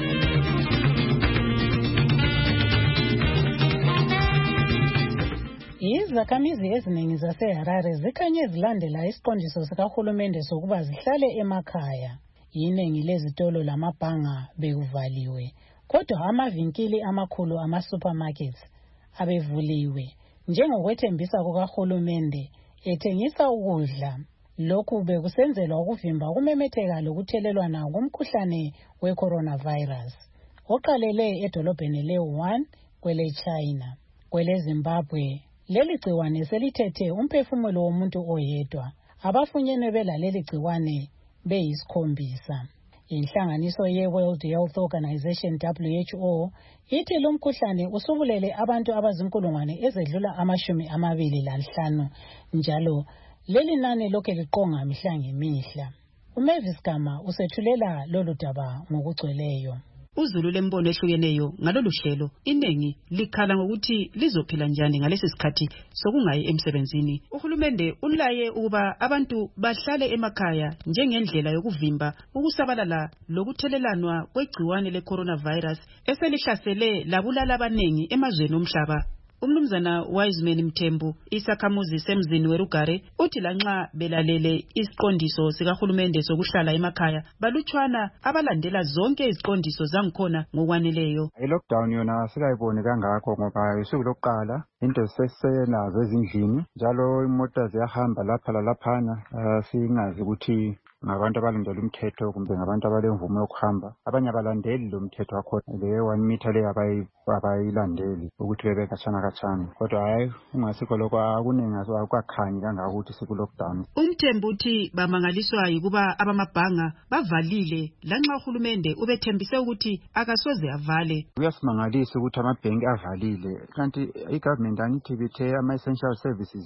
Izakhamizi eziningi zaseHarare zikhanye zilandela isiqondiso sikahulumende sokuba zihlale emakhaya. Iningi lezitolo lamabhanga bekuvaliwe, kodwa amavinkili amakhulu ama-supermarkets abevuliwe. Njengokwethembisa kukahulumende ethengisa ukudla. Lokhu bekusenzelwa ukuvimba ukumemetheka lokuthelelwana komkhuhlane we-coronavirus oqalele edolobheni le-1 kwele-China. Kwele-Zimbabwe leli gciwane selithethe umphefumulo womuntu oyedwa. Abafunyenwe belaleli gciwane beyisikhombisa. Inhlanganiso ye-World Health Organization WHO ithi lo mkhuhlane usubulele abantu abazinkulungwane ezedlula 25 njalo leli nani lokhe liqonga mihla ngemihla. uMavis Gama usethulela lolu daba ngokugcweleyo. Uzulu lembono ehlukeneyo ngalolu hlelo inengi likhala ngokuthi lizophila njani ngalesi sikhathi sokungayi emsebenzini. Uhulumende ulaye ukuba abantu bahlale emakhaya njengendlela yokuvimba ukusabalala lokuthelelanwa kwegciwane le-coronavirus eselihlasele labulala abanengi emazweni omhlaba. Umnumzana Wiseman Mthembu, isakhamuzi semzini weRugare, uthi lanxa belalele isiqondiso sikahulumende sokuhlala emakhaya, balutshwana abalandela zonke iziqondiso zangikhona ngokwaneleyo. I-lockdown yona asikayiboni kangakho ngoba usuku lokuqala into sesenazo ezindlini njalo imoto ziyahamba lapha lalaphana singazi ukuthi ngabantu abalandela umthetho kumbe ngabantu abalemvumo yokuhamba. Abanye abalandeli lo mthetho wakhona le 1 meter le abayilandeli ukuthi bebe khatshana. Kodwa hayi ungasikho lokho akuningi akukakhanyi kangako ukuthi siku-lockdown. Umthembu uthi bamangaliswa yikuba abamabhanga bavalile lanxa uhulumende ubethembise ukuthi akasoze avale. Kuyasimangalisa ukuthi amabhenki avalile kanti i-government angithi bithe ama-essential services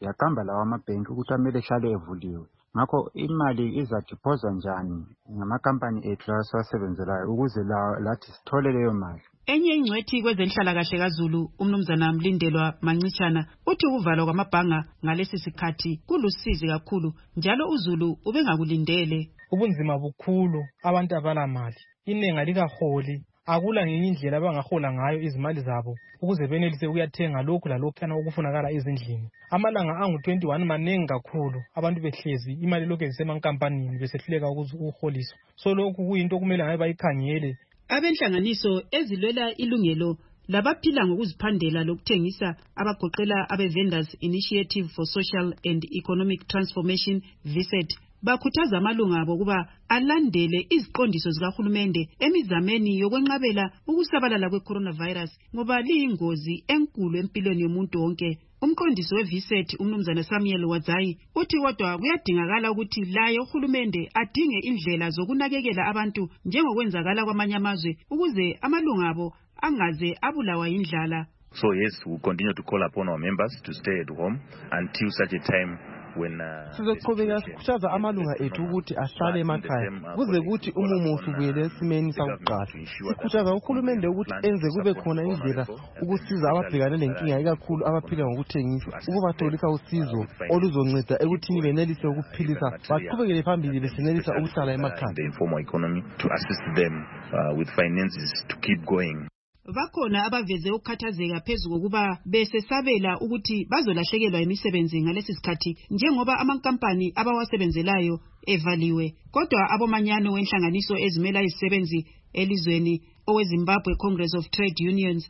yaqamba lawa amabhenki ukuthi amele ehlale evuliwe. Ngakho imali izadiphoza njani ngamakhambani ethu asebenzelayo ukuze lathi sithole leyo mali. Enye ingcwethi kwezenhlalakahle kaZulu umnumzana Mlindelwa Mancitshana uthi ukuvalwa kwamabhanga ngalesi sikhathi kulusizi kakhulu njalo uZulu ubengakulindele. Ubunzima bukhulu, abantu abala mali, inenga likaholi, akula ngenye indlela abangahola ngayo izimali zabo ukuze benelise ukuyathenga lokhu lalokhuyana okufunakala ezindlini. Amalanga angu-21 manengi kakhulu, abantu behlezi imali lokhu ezisemankampanini besehluleka ukuholiswa. So lokhu kuyinto kumele ngabe bayikhangele. Abenhlanganiso ezilwela ilungelo labaphila ngokuziphandela lokuthengisa abagoqela abe-Vendors Initiative for Social and Economic Transformation VISET bakhuthaza amalunga abo kuba alandele iziqondiso zikahulumende emizameni yokwenqabela ukusabalala kwe-coronavirus ngoba liyingozi enkulu empilweni yomuntu wonke. Umqondisi we-VISET umnumzana Samuel Wadzayi uthi kodwa kuyadingakala ukuthi laye uhulumende adinge indlela zokunakekela abantu njengokwenzakala kwamanye amazwe ukuze amalunga abo angaze abulawa indlala. So yes, we continue to call upon our members to stay at home until such a time when sizoqhubeka sikhuthaza amalunga ethu ukuthi ahlale emakhaya kuze kuthi umumo usubuyele esimeni sakuqala. Sikhuthaza uhulumende ukuthi enze kube khona indlela ukusiza ababhekane lenkinga ikakhulu abaphila ngokuthengisa ukubatholisa usizo oluzonceda ekuthini benelise ukuphilisa baqhubekele phambili besenelisa ukuhlala emakhaya. The informal economy to assist them with finances to keep going. Bakhona abaveze ukukhathazeka phezulu kokuba besesabela ukuthi bazolahlekelwa imisebenzi ngalesi sikhathi njengoba amankampani abawasebenzelayo evaliwe. Kodwa abomanyano wenhlanganiso ezimela izisebenzi elizweni oweZimbabwe Congress of Trade Unions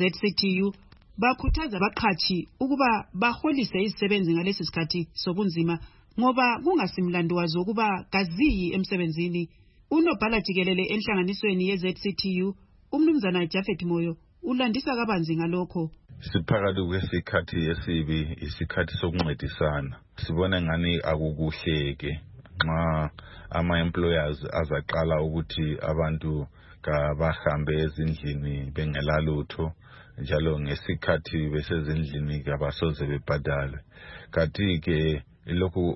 ZCTU bakhuthaza abaqhatshi ukuba baholise izisebenzi ngalesi sikhathi sobunzima ngoba kungasimlando wazo ukuba kaziyi emsebenzini. Unobhala jikelele enhlanganisweni yeZCTU umnumzana Jafet Moyo ulandisa kabanzi ngalokho. Siphakathi kwesikhathi esibi isikhathi sokuncedisana. Sibona ngani akukuhleke nxa ama-employers azaqala ukuthi abantu kabahambe ezindlini bengelalutho njalo ngesikhathi besezindlini kabasoze bebhadale. Kanti-ke lokhu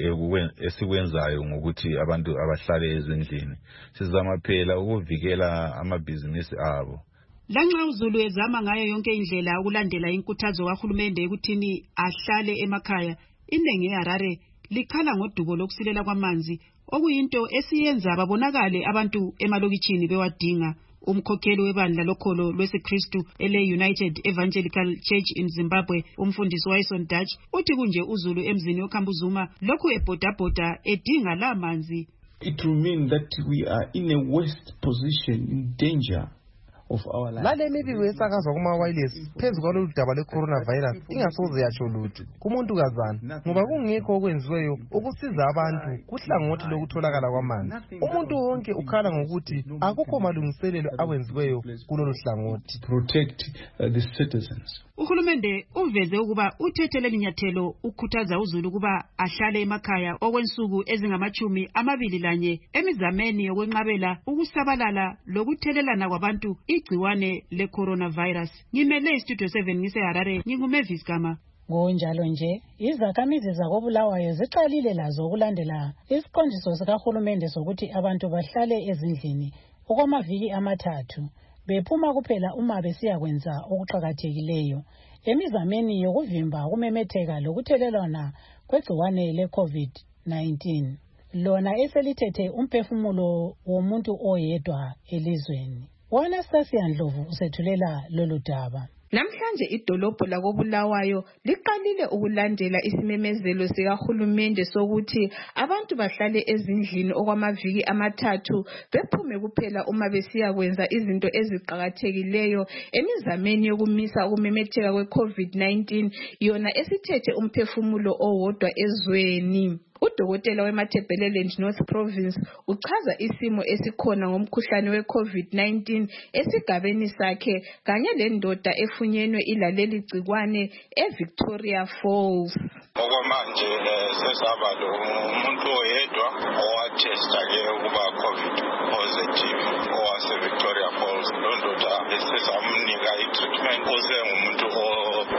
esikwenzayo ngokuthi abantu abahlale ezindlini sizama phela ukuvikela amabhizinisi abo. Lanxa uZulu ezama ngayo yonke indlela ukulandela inkuthazo kahulumende ekuthini ahlale emakhaya, inengi eHarare likhala ngodubo lokusilela kwamanzi okuyinto esiyenza babonakale abantu emalokitshini bewadinga. Umkhokheli webandla lokholo lwesikristu ele-United Evangelical Church in Zimbabwe umfundisi Wayson Dutch uthi kunje uZulu emzini oKhambuzuma lokhu ebhodabhoda edinga la manzi. It will mean that we are in a worst position, in danger of our life. Lale mibiko esakazwa kuma-wireless phezu kwalolu daba le-coronavirus ingasoze yatsho lutho kumuntu kazana ngoba kungekho okwenziweyo ukusiza abantu kuhlangothi lokutholakala kwamanzi. Umuntu wonke ukhala ngokuthi akukho malungiselelo awenziweyo kulolu hlangothi. Protect the citizens. Uhulumende uveze ukuba uthethele linyathelo ukhuthaza uZulu kuba ahlale emakhaya okwensuku ezingama-21 emizameni yokwenqabela ukusabalala lokuthelelana kwabantu igciwane le-coronavirus. Ngimele iStudio 7 ngiseHarare, nginguMavis Gama. Ngonjalo nje, izakhamizi zakoBulawayo ziqalile lazo ukulandela isiqondiso sikahulumende sokuthi abantu bahlale ezindlini okwamaviki amathathu. Bephuma kuphela uma besiyakwenza okuqhakathekileyo emizameni yokuvimba ukumemetheka lokuthelelana kwegciwane le-COVID-19 lona eselithethe umphefumulo womuntu oyedwa elizweni. Anastasia Ndlovu usethulela lolu daba. Namhlanje idolobho lakoBulawayo liqalile ukulandela isimemezelo sikahulumende sokuthi abantu bahlale ezindlini okwamaviki amathathu bephume kuphela uma besiyakwenza izinto eziqhakathekileyo emizameni yokumisa ukumemetheka kwe-COVID-19 yona esithethe umphefumulo owodwa ezweni. Udokotela weMatabeleland North Province uchaza isimo esikhona ngomkhuhlane we-COVID-19 esigabeni sakhe kanye lendoda efunyenwe ilaleli gcikwane eVictoria Falls. Okwamanje sesaba lo umuntu oyedwa owatesta-ke ukuba COVID positive owaseVictoria Falls. Lo ndoda sesamnika i-treatment osengumuntu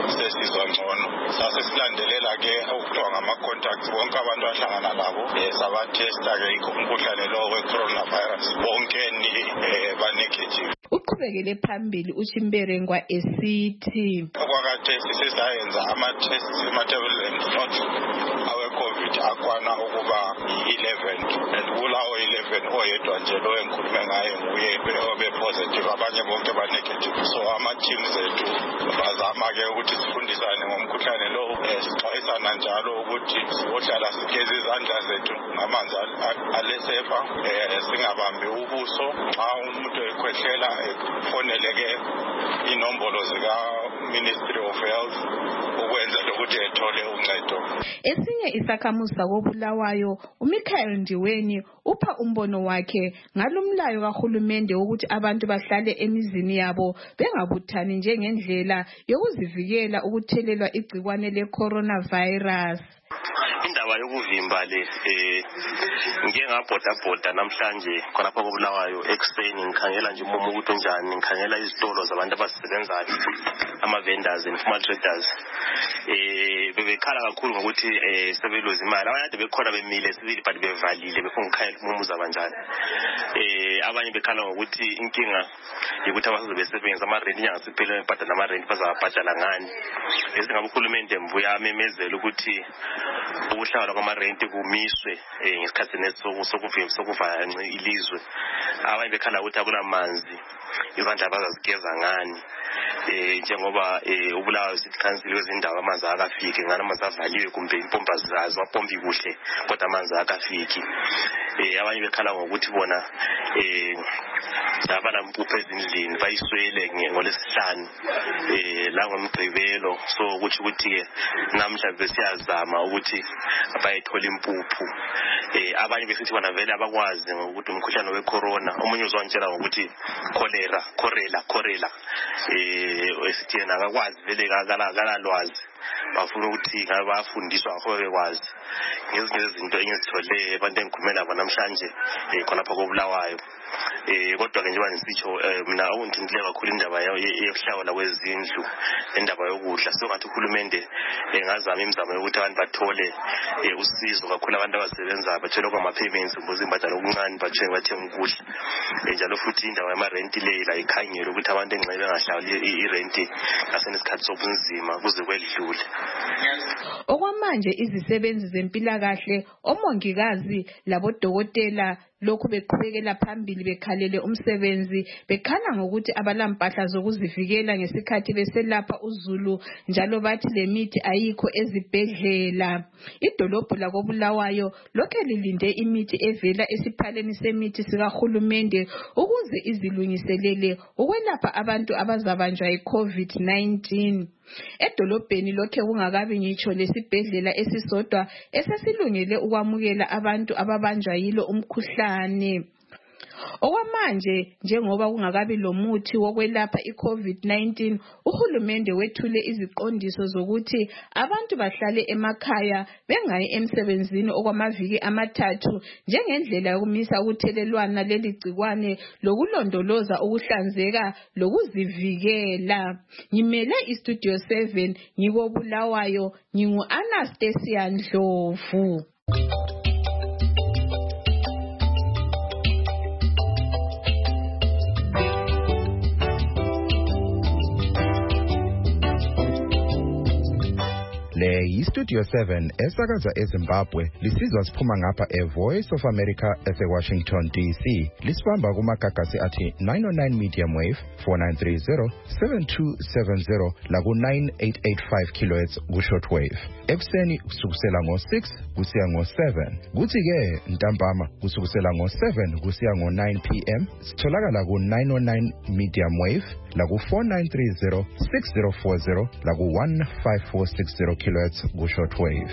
sesizwa ngcono. Sasilandelela ke ukuthiwa ngama-contacts bonke abantu abahlangana labo sabatesta ke umkhuhlane lo we-coronavirus bonke ni ba-negative. Uqhubekele phambili uChimberengwa esithi okwakhathesi sesayenza ama-tests ema-table and not awe-COVID akwana ukuba 11 and kulawo 11 oyedwa nje lo engikhulume ngaye nguye obe-positive, abanye bonke ba-negative. So ama-teams ethu bazama ke ukuthi sifundisane ngomkhuhlane lo, sixwayisana njalo ukuthi siyohlala sigeze izandla zethu ngamanzi alesefa, singabambi ubuso. Xa umuntu ekhwehlela foneleke inombolo zika-Ministry of Health ukwenzela ukuthi ethole uncedo. Esinye isakhamuzi sakoBulawayo uMichael Ndiweni upha umbono wakhe ngalomlayo kahulumende ukuthi abantu bahlale emizini yabo bengabuthani njengendlela yokuzivikela ukuthelelwa igcikwane le-coronavirus. Indaba yokuvimba le ngike ngabhoda namhlanje khonapha koBulawayo ekuseni ngikhangela nje umomo ukuthi unjani, ngikhangela izitolo zabantu abasebenzayo ama-vendors and informal traders bebekhala kakhulu ngokuthi sebeloza imali. Abanye ade bekhona bemile sibili but bevalile befuna ukukhayela umomo zabanjani. Abanye bekhala ngokuthi inkinga yokuthi abasebenzi besebenza ama-rent inyanga siphele bebhadala ama-rent bazawabhadala ngani. Esingabe uhulumende mvuya amemezela ukuthi ukuhlala kwama-rent kumiswe ngesikhathi sokuvala ilizwe. Abanye bekhala ukuthi akulamanzi, izandla bazazigeza ngani njengoba uBulawayo City Council wezindawo amanzi akafiki, ngani amanzi avaliwe kumbe impompi azwapompi kuhle kodwa amanzi akafiki. Abanye bekhala ngokuthi bona abanampuphu ezindlini bayiswele ngolesihlanu la ngoMgqibelo. So ukuthi-ke namhla besiyazama ukuthi bayithole impuphu. Abanye besithi bona vele abakwazi ngokuthi umkhuhlane we-corona. Omunye uzwangitshela ngokuthi cholera esithi yena akakwazi vele akalalwazi, bafuna ukuthi bayafundiswa ngakho bekwazi. Ngezinye izinto engizithole abantu engikhulume nabo namhlanje khonapha koBulawayo. Kodwa-ke njengoba ngisitsho mina ungithintile kakhulu indaba yokuhlawula kwezindlu nendaba yokudla. Sengathi uhulumende engazama imizamo yokuthi abantu bathole usizo, kakhulu abantu abasebenzayo bathole kwama-payments ukuze imbadalo okuncane bathenga ukudla. Njalo futhi indawo yama-rent le ikhangele ukuthi abantu enxebe bengahlawuli i-rent ngasenesikhathi sobunzima kuze kwedlule. Okwamanje izisebenzi zempilakahle, omongikazi labodokotela lokhu beqhubekela phambili bekhalele umsebenzi, bekhala ngokuthi abalampahla zokuzivikela ngesikhathi beselapha uzulu, njalo bathi lemithi ayikho ezibhedlela. Idolobho lakoBulawayo lokhe lilinde imithi evela esiphaleni semithi sikahulumende ukuze izilungiselele ukwelapha abantu abazabanjwa yi-COVID-19. Edolobheni lokhe kungakabi ngitsho lesibhedlela esisodwa esesilungele ukwamukela abantu ababanjwa yilo umkhuhlane. Okwamanje njengoba kungakabi lomuthi wokwelapha i-COVID-19, uhulumende wethule iziqondiso zokuthi abantu bahlale emakhaya bengayi emsebenzini okwamaviki amathathu njengendlela yokumisa ukuthelelwana leli gcikwane lokulondoloza ukuhlanzeka lokuzivikela. Ngimele iStudio 7 ngikoBulawayo, ngingu-Anastasia Ndlovu. Le yiStudio 7 esakaza eZimbabwe, lisizwa siphuma ngapha eVoice of America eseWashington DC. Lisibamba kumagagasi athi 909 medium wave 4930 7270 laku 9885 kHz ku shortwave. Ekuseni kusukela ngo6 kusiya ngo7. Kuthi ke ntambama kusukela ngo7 kusiya ngo9 PM. Sitholakala ku 909 medium wave laku 4930 6040 laku 15460 kHz ku shortwave.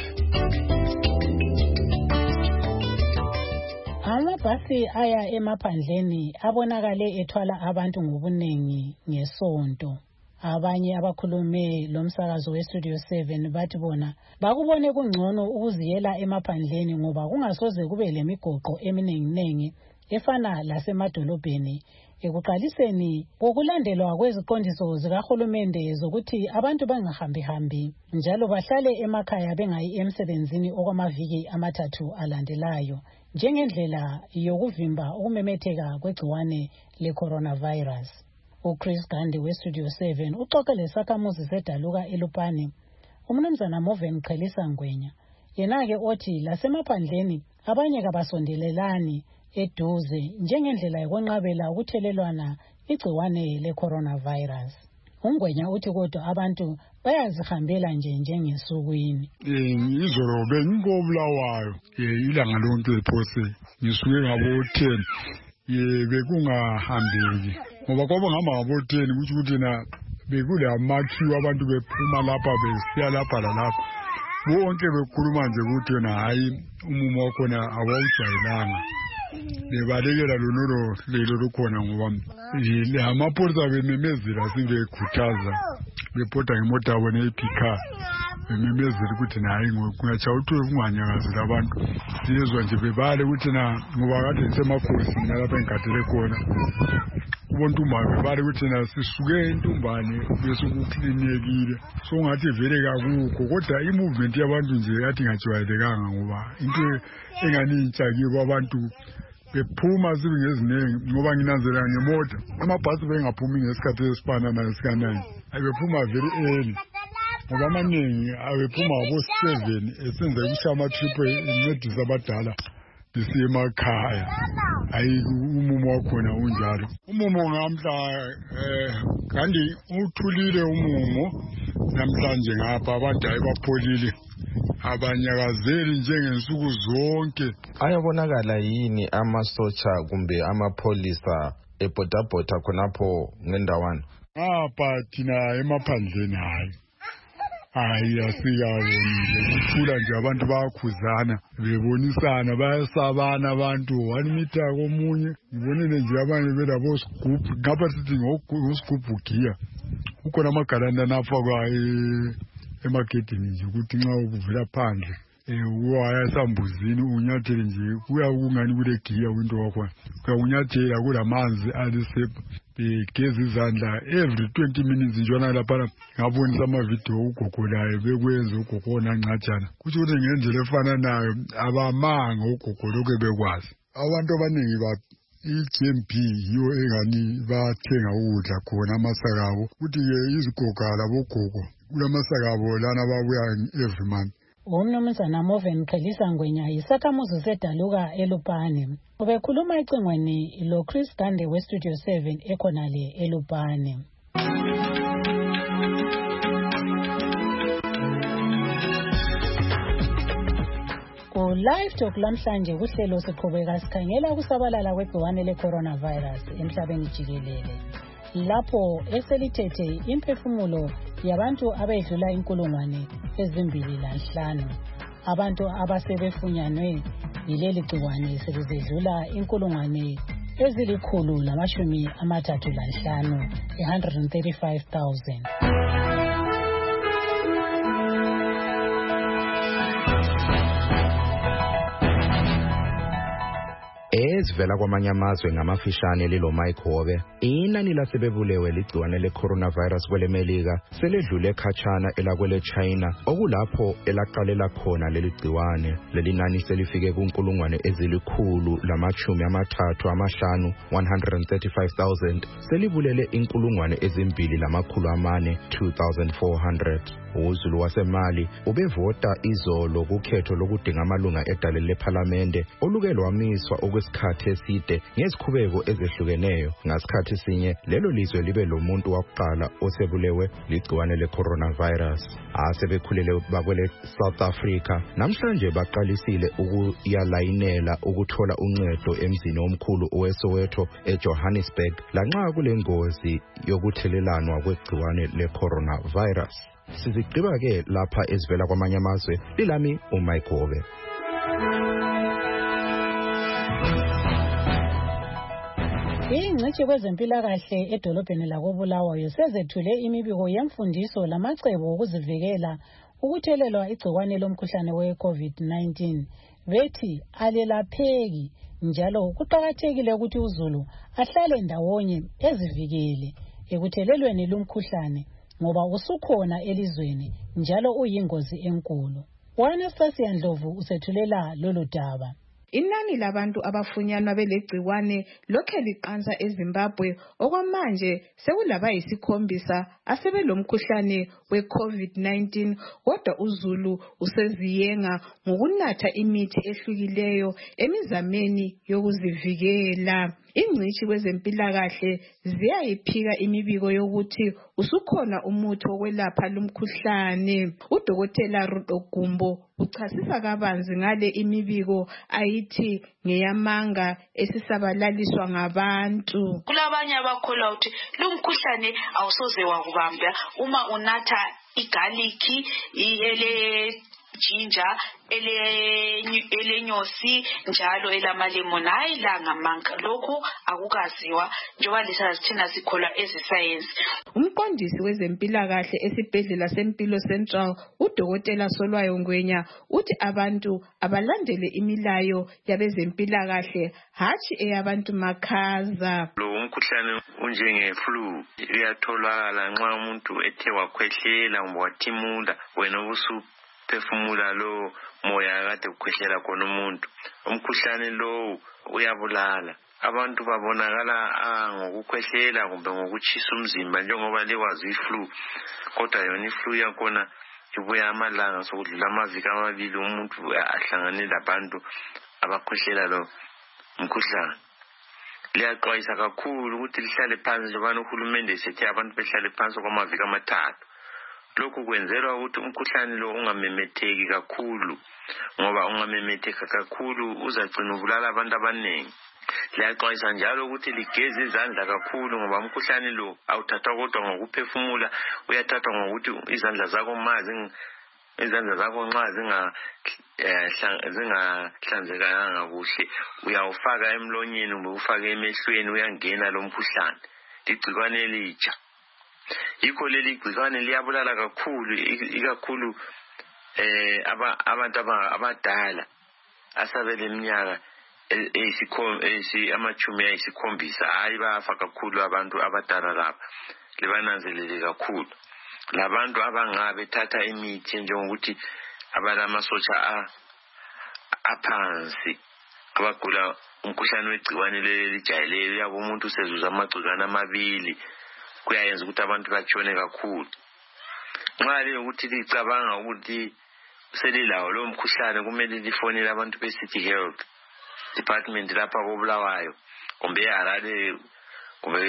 Amabhasi aya emaphandleni abonakale ethwala abantu ngobuningi ngesonto. Abanye abakhulume lomsakazo weStudio 7 bathi bona bakubone kungcono ukuziyela emaphandleni ngoba kungasoze kube lemigoqo eminingi efana lasemadolobheni ekuqaliseni kokulandelwa kweziqondiso zikahulumende zokuthi abantu bangahambi njalo bahlale emakhaya bengayi emsebenzini okwamaviki amathathu alandelayo njengendlela yokuvimba ukumemetheka kwegciwane le-coronavirus. uChris Gandhi weStudio 7 uxoxe lesakhamuzi seDaluka eLupane umnumzana Moven Qhelisa Ngwenya yena-ke othi lasemaphandleni abanye kabasondelelani eduze njengendlela yokwenqabela ukuthelelwana igciwane le-coronavirus. uNgwenya uthi kodwa abantu bayazihambela njengesukwini. Izolo bengikobulawayo ilanga lonke phose ngisuke ngabo-10 bekungahambeki ngoba kwaba ngihamba ngabo-10 kuthi ukuthi na bekule amakhiwo abantu bephuma lapha besiya lapha lalapha bonke bekhuluma nje ukuthi na hayi umumo wakhona awawujwayelanga bebalekela lonolo lelo lukhona ngoba amapholisa bememezela sibekhuthaza bebhoda ngemota yabo ne-pick-up bememezela ukuthi nayi kungatshaya uthuwe kunganyakazeli abantu siyezwa nje bebale ukuthi na ngoba kade ngisemakhosini nalapha engigadele khona ubontumbane bebale ukuthi na sisuke entumbane besukuklinekile so ngathi vele kakukho kodwa i-movement yabantu nje yathi ingajwayelekanga ngoba into engani intshakiwe kwabantu bephuma zibe ngezinengi ngoba nginanzelela ngemota amabhasi bengaphumi ngesikhathi esifanana nesika-9 abephuma very early ngoba amaningi abephuma ngabo-7 esenza ukushaya amatrip incedisa abadala besiye emakhaya hayi umumo wakhona unjalo. Umumo ngamhla kanti uthulile umumo namhlanje ngapha abantu hayi bapholile abanyakazeli njengensuku zonke. Ayabonakala yini amasotsha kumbe amapholisa ebhodabhoda khonapho ngendawana? Ngapha thina emaphandleni hayi asikabonile kuthula nje abantu bayakhuzana bebonisana bayasabana abantu 1 meter komunye ngibonile nje abanye belabo scoop ngapha sithi ngoscoop giya ukhona amagalanda nafakwa emagedini nje ukuthi nxa ukuvela phandle uwaya esambuzini unyathele nje kuya kungani kule giya winto wakhona kuyawunyathela kulamanzi alisepha begeza izandla every 20 minutes njona lapha ngabonisa amavideo ugogo layo bekwenza ugogo nancatshana kuthi ukuthi ngendlela efana nayo abamanga ugogo lokho bekwazi abantu abaningi i-GMP yiyo engani bathenga ukudla khona amasaka abo ukuthi-ke izigoga labogogo kulamasaka abo lana babuya every month. Umnumzana Moven Qhelisa Ngwenya yisakhamuzi seDaluka eLupane ubekhuluma ecingweni lo Chris Gandhi weStudio 7 ekhonale eLupane. Live Talk lamhlanje kuhlelo siqhubeka sikhangela ukusabalala kwegciwane le-coronavirus emhlabeni jikelele lapho eselithethe imphefumulo yabantu abedlula 2,500 abantu abasebefunyanwe yileli gciwane sebedlula 135,000 135,000. Ezivela kwamanye amazwe ngamafishane lelo Mike Hobe inani lasebebulewe ligciwane le-coronavirus kwele Melika seledlule khatshana elakwele China okulapho elaqalela khona leli gciwane. Leli nani selifike ku135,000 135,000 selibulele 2,400 2,400. uZulu waseMali ubevota izolo kukhetho lokudinga amalunga edale lephalamende oluke lwamiswa okwesikhathi eside ngezikhubeko ezehlukeneyo. Ngasikhathi sinye lelo lizwe libe lomuntu wakuqala osebulewe ligciwane le-coronavirus. Asebekhulele bakwele South Africa namhlanje baqalisile ukuyalayinela ukuthola uncedo emzini omkhulu oweSoweto eJohannesburg lanxa kule ngozi yokuthelelanwa kwegciwane le-coronavirus. Sizigqiba ke lapha ezivela kwamanye amazwe lilami uMike Hobe. Ingcitshi kwezempilakahle edolobheni lakoBulawayo sezethule imibiko yemfundiso lamacebo okuzivikela ukuthelelwa igcikwane lomkhuhlane we-COVID-19 bethi alelapheki njalo kuqakathekile ukuthi uzulu ahlale ndawonye ezivikele ekuthelelweni lumkhuhlane ngoba usukhona elizweni njalo uyingozi enkulu. Anastasia Ndlovu usethulela lolu daba. Inani labantu abafunyanwa belegcikwane lokhe liqansa eZimbabwe okwamanje sekulabayisikhombisa asebelomkhuhlane we-COVID-19 kodwa uzulu useziyenga ngokunatha imithi ehlukileyo emizameni yokuzivikela. Ingcitshi kwezempilakahle ziyayiphika imibiko yokuthi usukhona umuthi wokwelapha lumkhuhlane. Udokotela Ruto Gumbo uchasisa kabanzi ngale imibiko ayithi ngeyamanga esisabalaliswa ngabantu. Kulabanye abakholwa ukuthi lumkhuhlane awusoze wakubamba uma unatha igaliki ginger elenyosi njalo elamalemon hayi la ngamanga. Lokhu akukaziwa njengoba lesazithina sikholwa ezesayensi. Umqondisi wezempilakahle esibhedlela sempilo Central udokotela Solwayo Ngwenya uthi abantu abalandele imilayo yabezempilakahle hatshi eyabantu makhaza. Lo umkhuhlane unjenge flu uyatholakala nxa umuntu ethe wakhwehlela wathimula wena ubusuphefumula lo moya kade ukhwehlela khona umuntu. Umkhuhlane lo uyabulala. Abantu babonakala ngokukhwehlela kumbe ngokutshisa umzimba njengoba lekwazi iflu, kodwa yona iflu yakhona ibuya amalanga sokudlula amaviki amabili umuntu ahlangane labantu abakhwehlela lo umkhuhlane. Liyaxwayisa kakhulu ukuthi lihlale phansi njengoba uhulumende esethi abantu behlale phansi kwamaviki amathathu. Lokhu kwenzelwa ukuthi umkhuhlane lo ungamemetheki kakhulu, ngoba ungamemetheka kakhulu uzagcina ubulala abantu abaningi. Liyaxwayisa njalo ukuthi ligeze izandla kakhulu ngoba umkhuhlane lo awuthathwa kodwa ngokuphefumula, uyathathwa ngokuthi izandla zakho nxa zingahlanzekanga kuhle uyawufaka emlonyeni kumbe ufake emehlweni uyangena lo mkhuhlane. Ligcikwane elitsha. Yikho leli gcikwane liyabulala kakhulu, ikakhulu abantu abadala asabeleminyaka amachumi ayisikhombisa. Hayi bayafa kakhulu abantu abadala laba, libananzelele kakhulu. Labantu abangabe bethatha imithi njengokuthi abalamasotsha aphansi, abagula umkhuhlane wegcikwane lelijayeleyo, yabo umuntu usezuza amagcikwane amabili, kuyayenza ukuthi abantu batshone kakhulu. Nxa liyokuthi licabanga ukuthi selilawo lo mkhuhlane kumele lifonele abantu be-City Health Department lapha koBulawayo kumbe eHarare kumbe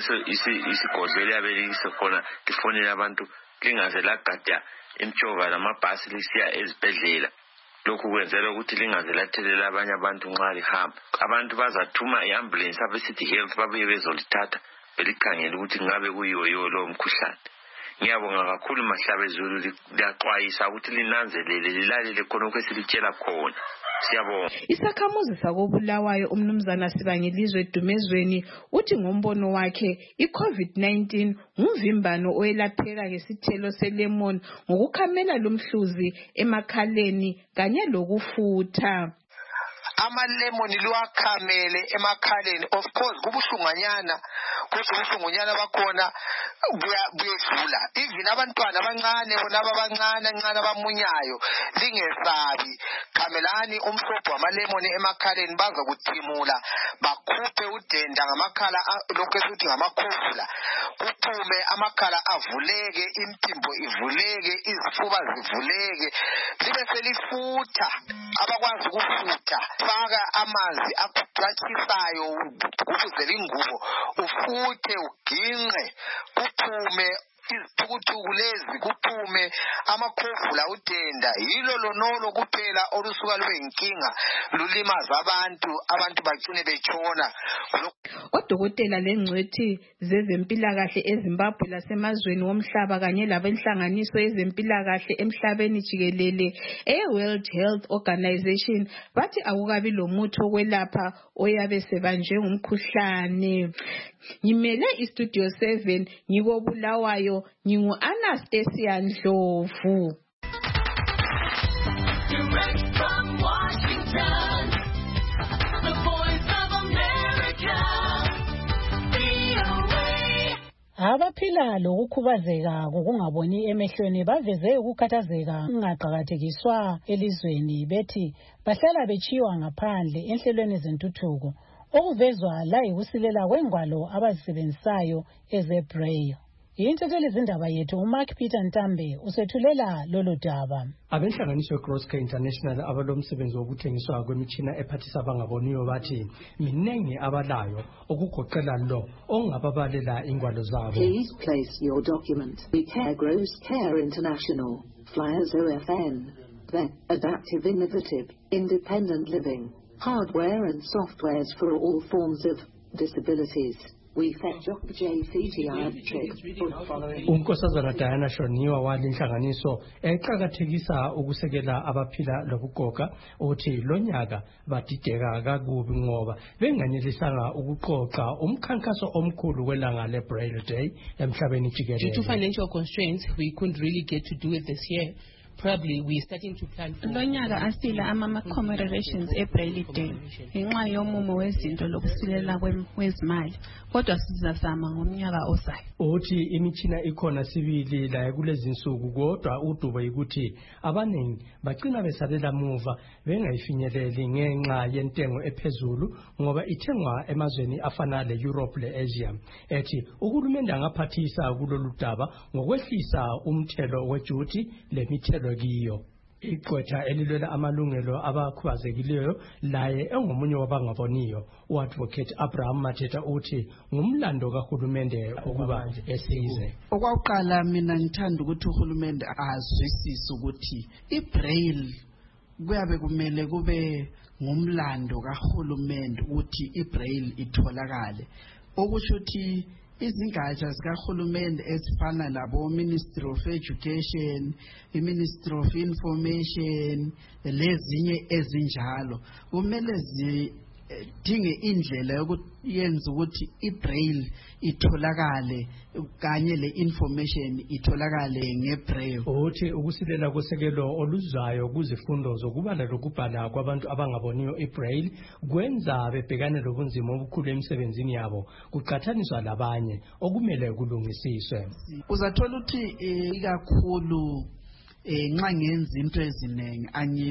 isigodlelo yabe lisekhona, lifonele abantu, lingaze lagada imtshova lamabhasi lisiya ezibhedlela. Lokhu kwenzela ukuthi lingaze lathelela abanye abantu nxa lihamba. Abantu bazathuma i-ambulance abe-City Health babuye bezolithatha belikhangela ukuthi ngabe kuyiyo lo mkhuhlane. Ngiyabonga kakhulu Mahlabezulu, liyaxwayisa ukuthi linanzelele lilalele khonokho esilitshela khona. Siyabonga. Isakhamuzi sakoBulawayo umnumzana Sibangilizwe Dumezweni uthi ngombono wakhe i-COVID-19 ngumvimbano oyelapheka ngesithelo selemon ngokukhamela lomhluzi emakhaleni kanye lokufutha. Amalemon liwakhamele emakhaleni, of course kubuhlunganyana, kodwa ubuhlunganyana bakhona buyedlula. Even abantwana abancane bonaba abancane abamunyayo lingesabi, khamelani umsobho wamalemoni emakhaleni baza kuthimula bakhuphe udenda ngamakhala lokho esithi ngamakhofula, kuphume amakhala avuleke, imphimbo ivuleke, izifuba zivuleke, libe selifutha. Abakwazi ukufutha faka amanzi atshisayo ukuzela ingubo ufuthe uginqe kuphume izithukuthukulu lezi, kuphume amakhofula udenda. Yilo lonolo kuphela olusuka lube inkinga lulimaza abantu bagcine betshona. Odokotela lengcwethi zezempilakahle eZimbabwe lasemazweni womhlaba kanye labenhlanganiso yezempilakahle emhlabeni jikelele World Health Organization bathi akukabi lomuthi wokwelapha oyabe sebanjwe ngumkhuhlane. Ngimele iStudio 7 ngikoBulawayo, ngingu Anastasia Ndlovu. abaphila lokukhubazeka kokungaboni emehlweni baveze ukukhathazeka kungaqakathekiswa elizweni bethi bahlala bechiwa ngaphandle enhlelweni zentuthuko okuvezwa la yikusilela kwengwalo abazisebenzisayo ezebraille. Yintsekeli zindaba yethu uMark Peter Ntambe usethulela lolu daba. Abenhlanganiso Crosscare International abalomsebenzi wokuthengiswa kwemitshina ephathisa abangaboniyo bathi minengi abalayo okugoqela lo ongababalela ingwalo zabo. Please place your document. We Care Grows Care International. Flyers OFN. The Adaptive Innovative Independent Living. Hardware and softwares for all forms of disabilities. Unkosazana Diana Shoniwa walinhlanganiso eqhakathekisa ukusekela abaphila lobugoga uthi lonyaka badideka kakubi ngoba benganelisanga ukuqoqa umkhankaso omkhulu welanga leBraille Day emhlabeni jikelele. Due to financial constraints, we couldn't really get to do it this year. Probably we're starting to plan for lonyaka asila ama-commemorations eBraille Day ngenxa yomumo wezinto lokusilela kwezimali kodwa sizazama ngomnyaka ozayo. Uthi imitshina ikhona sibili la kulezi insuku kodwa udubo ukuthi abaningi bagcina besalela muva bengayifinyeleli ngenxa yentengo ephezulu ngoba ithengwa emazweni afana le-Europe le-Asia. Ethi uhulumende angaphathisa kulolu daba ngokwehlisa umthelo wejuti lemithelo kiyo. Igqwetha elilwela amalungelo abakhubazekileyo laye engomunye wabangaboniyo uadvocate Abraham Mateta uthi ngumlando kahulumende ukuba esize. Okwaqala mina ngithanda ukuthi uhulumende azwisise ukuthi iBraille kuyabe kumele kube ngumlando kahulumende ukuthi iBraille itholakale. Okusho ukuthi izingatsha zikahulumende ezifana labo Ministry of Education, iMinistry of Information, lezinye ezinjalo kumele zidinge indlela yokuyenza ukuthi iBraille itholakale kanye le-information itholakale ngeBraille. Uthi ukusilela kosekelo oluzayo kuzifundo zokubala lokubhala kwabantu abangaboniyo iBraille kwenza bebhekane lobunzima obukhulu emsebenzini yabo kuqhathaniswa labanye okumele kulungisiswe. Uzathola ukuthi ikakhulu nxa ngenza into eziningi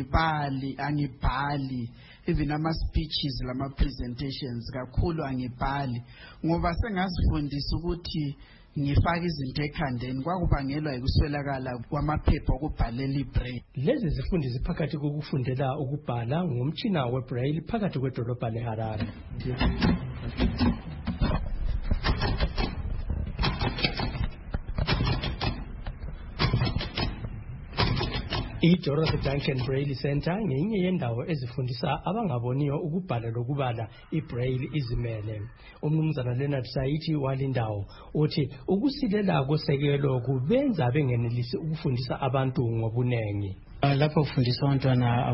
angibhali even ama-speeches lama-presentations kakhulu angibhali ngoba sengazifundisa ukuthi ngifake izinto ekhandeni kwakubangelwa yikuswelakala kwamaphepha okubhalela iBraille. Lezi zifundi ziphakathi kokufundela ukubhala ngomtshina weBraille phakathi kwedolobha leHarare. I-Dorothy Duncan Braille Center ngenye yendawo ezifundisa abangaboniyo ukubhala lokubala iBraille izimele. Umnumzana Leonard Saiti walindawo uthi ukusilela kosekelo kubenza bengenelisi ukufundisa abantu ngobunengi. Lapho kufundisa abantwana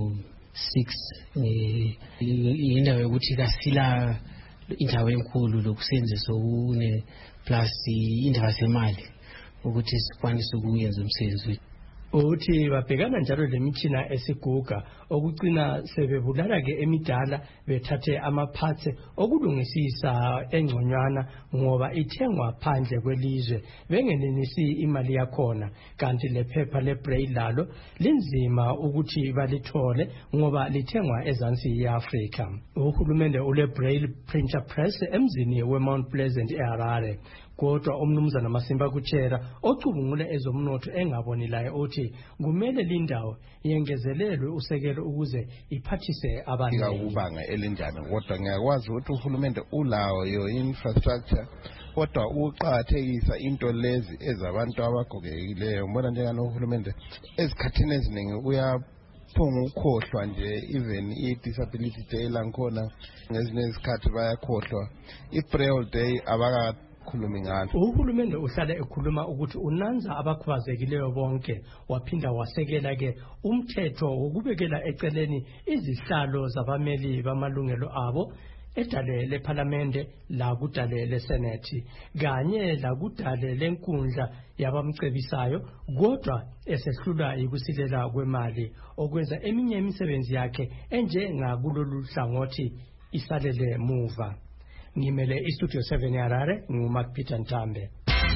abangu-6 indawo yokuthi kasila indawo enkulu lokusenzisa okune plus indaba semali ukuthi sikwanise ukuyenza umsebenzi. Uthi babhekana njalo lemitshina esiguga okucina sebebulala ke emidala bethathe amaphathi okulungisisa engconywana ngoba ithengwa phandle kwelizwe bengenenisi imali yakhona kanti lephepha leBraille lalo linzima ukuthi balithole ngoba lithengwa ezansi yeAfrika. Uhulumende uleBraille Printer Press emzini weMount Pleasant eHarare. Kodwa umnumzana Masimba Kuchera ocubungula ezomnotho engabonilayo uthi kumele lindawo yengezelelwe usekelo ukuze iphathise abantu ubanga elinjani kodwa ngiyakwazi ukuthi uhulumende ulawo yo infrastructure kodwa uqhakathekisa into lezi ezabantu abagogekileyo mbona njengalo uhulumende ezikhathini eziningi uyaphonga ukukhohlwa nje even i-disability day lankhona ngezinye izikhathi bayakhohlwa iBraille Day abaka uhulumende uhlala ekhuluma ukuthi unanza abakhubazekileyo bonke waphinda wasekela ke umthetho wokubekela eceleni izihlalo zabameli bamalungelo abo edale leParliamente lakudale leSenate kanye lakudale lenkundla yabamcebisayo kodwa esehlula ikusilela kwemali okwenza eminye imisebenzi yakhe enjengakulolu hlangothi isalele muva. Ngimele iStudio 7 Harare nguMark Peter Ntambe.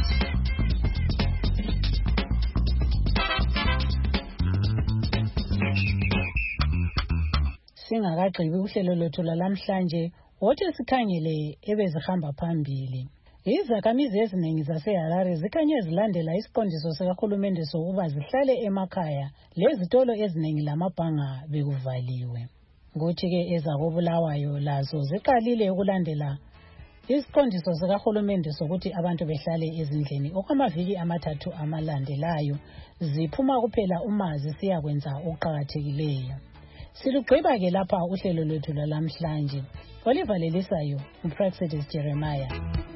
Singakagqibi uhlelo lwethu lalamhlanje wothi sikhangele ebezihamba phambili. Izakhamizi eziningi zaseHarare zikhanye zilandela isiqondiso sikahulumende sokuba zihlale emakhaya lezitolo eziningi lamabhanga bekuvaliwe. Kuthi-ke ezakobulawayo lazo ziqalile ukulandela isiqondiso sikahulumende sokuthi abantu behlale ezindlini okwamaviki amathathu amalandelayo, ziphuma kuphela uma zisiyakwenza okuqakathekileyo. Silugqiba-ke lapha uhlelo lwethu lwalamhlanje. Olivalelisayo uPraxedis Jeremiah.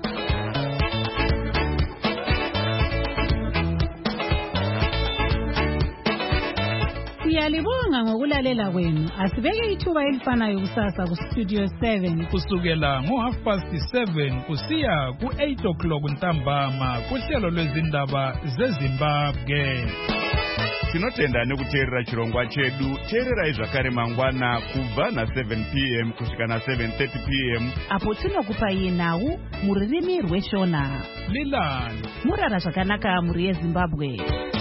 Siyalibonga ngokulalela kwenu. Asibeke ithuba elifanayo kusasa kuStudio 7 kusukela ngo7:30 kusiya ku8 ntambama kuhlelo lwezindaba zeZimbabwe. Tinotenda nekuteerera chirongwa chedu. Teererai zvakare mangwana kubva na7 p.m. kusvika na7:30 p.m. apo tinokupai nhau muririmi rweshona. Lilani murara zvakanaka muri yeZimbabwe.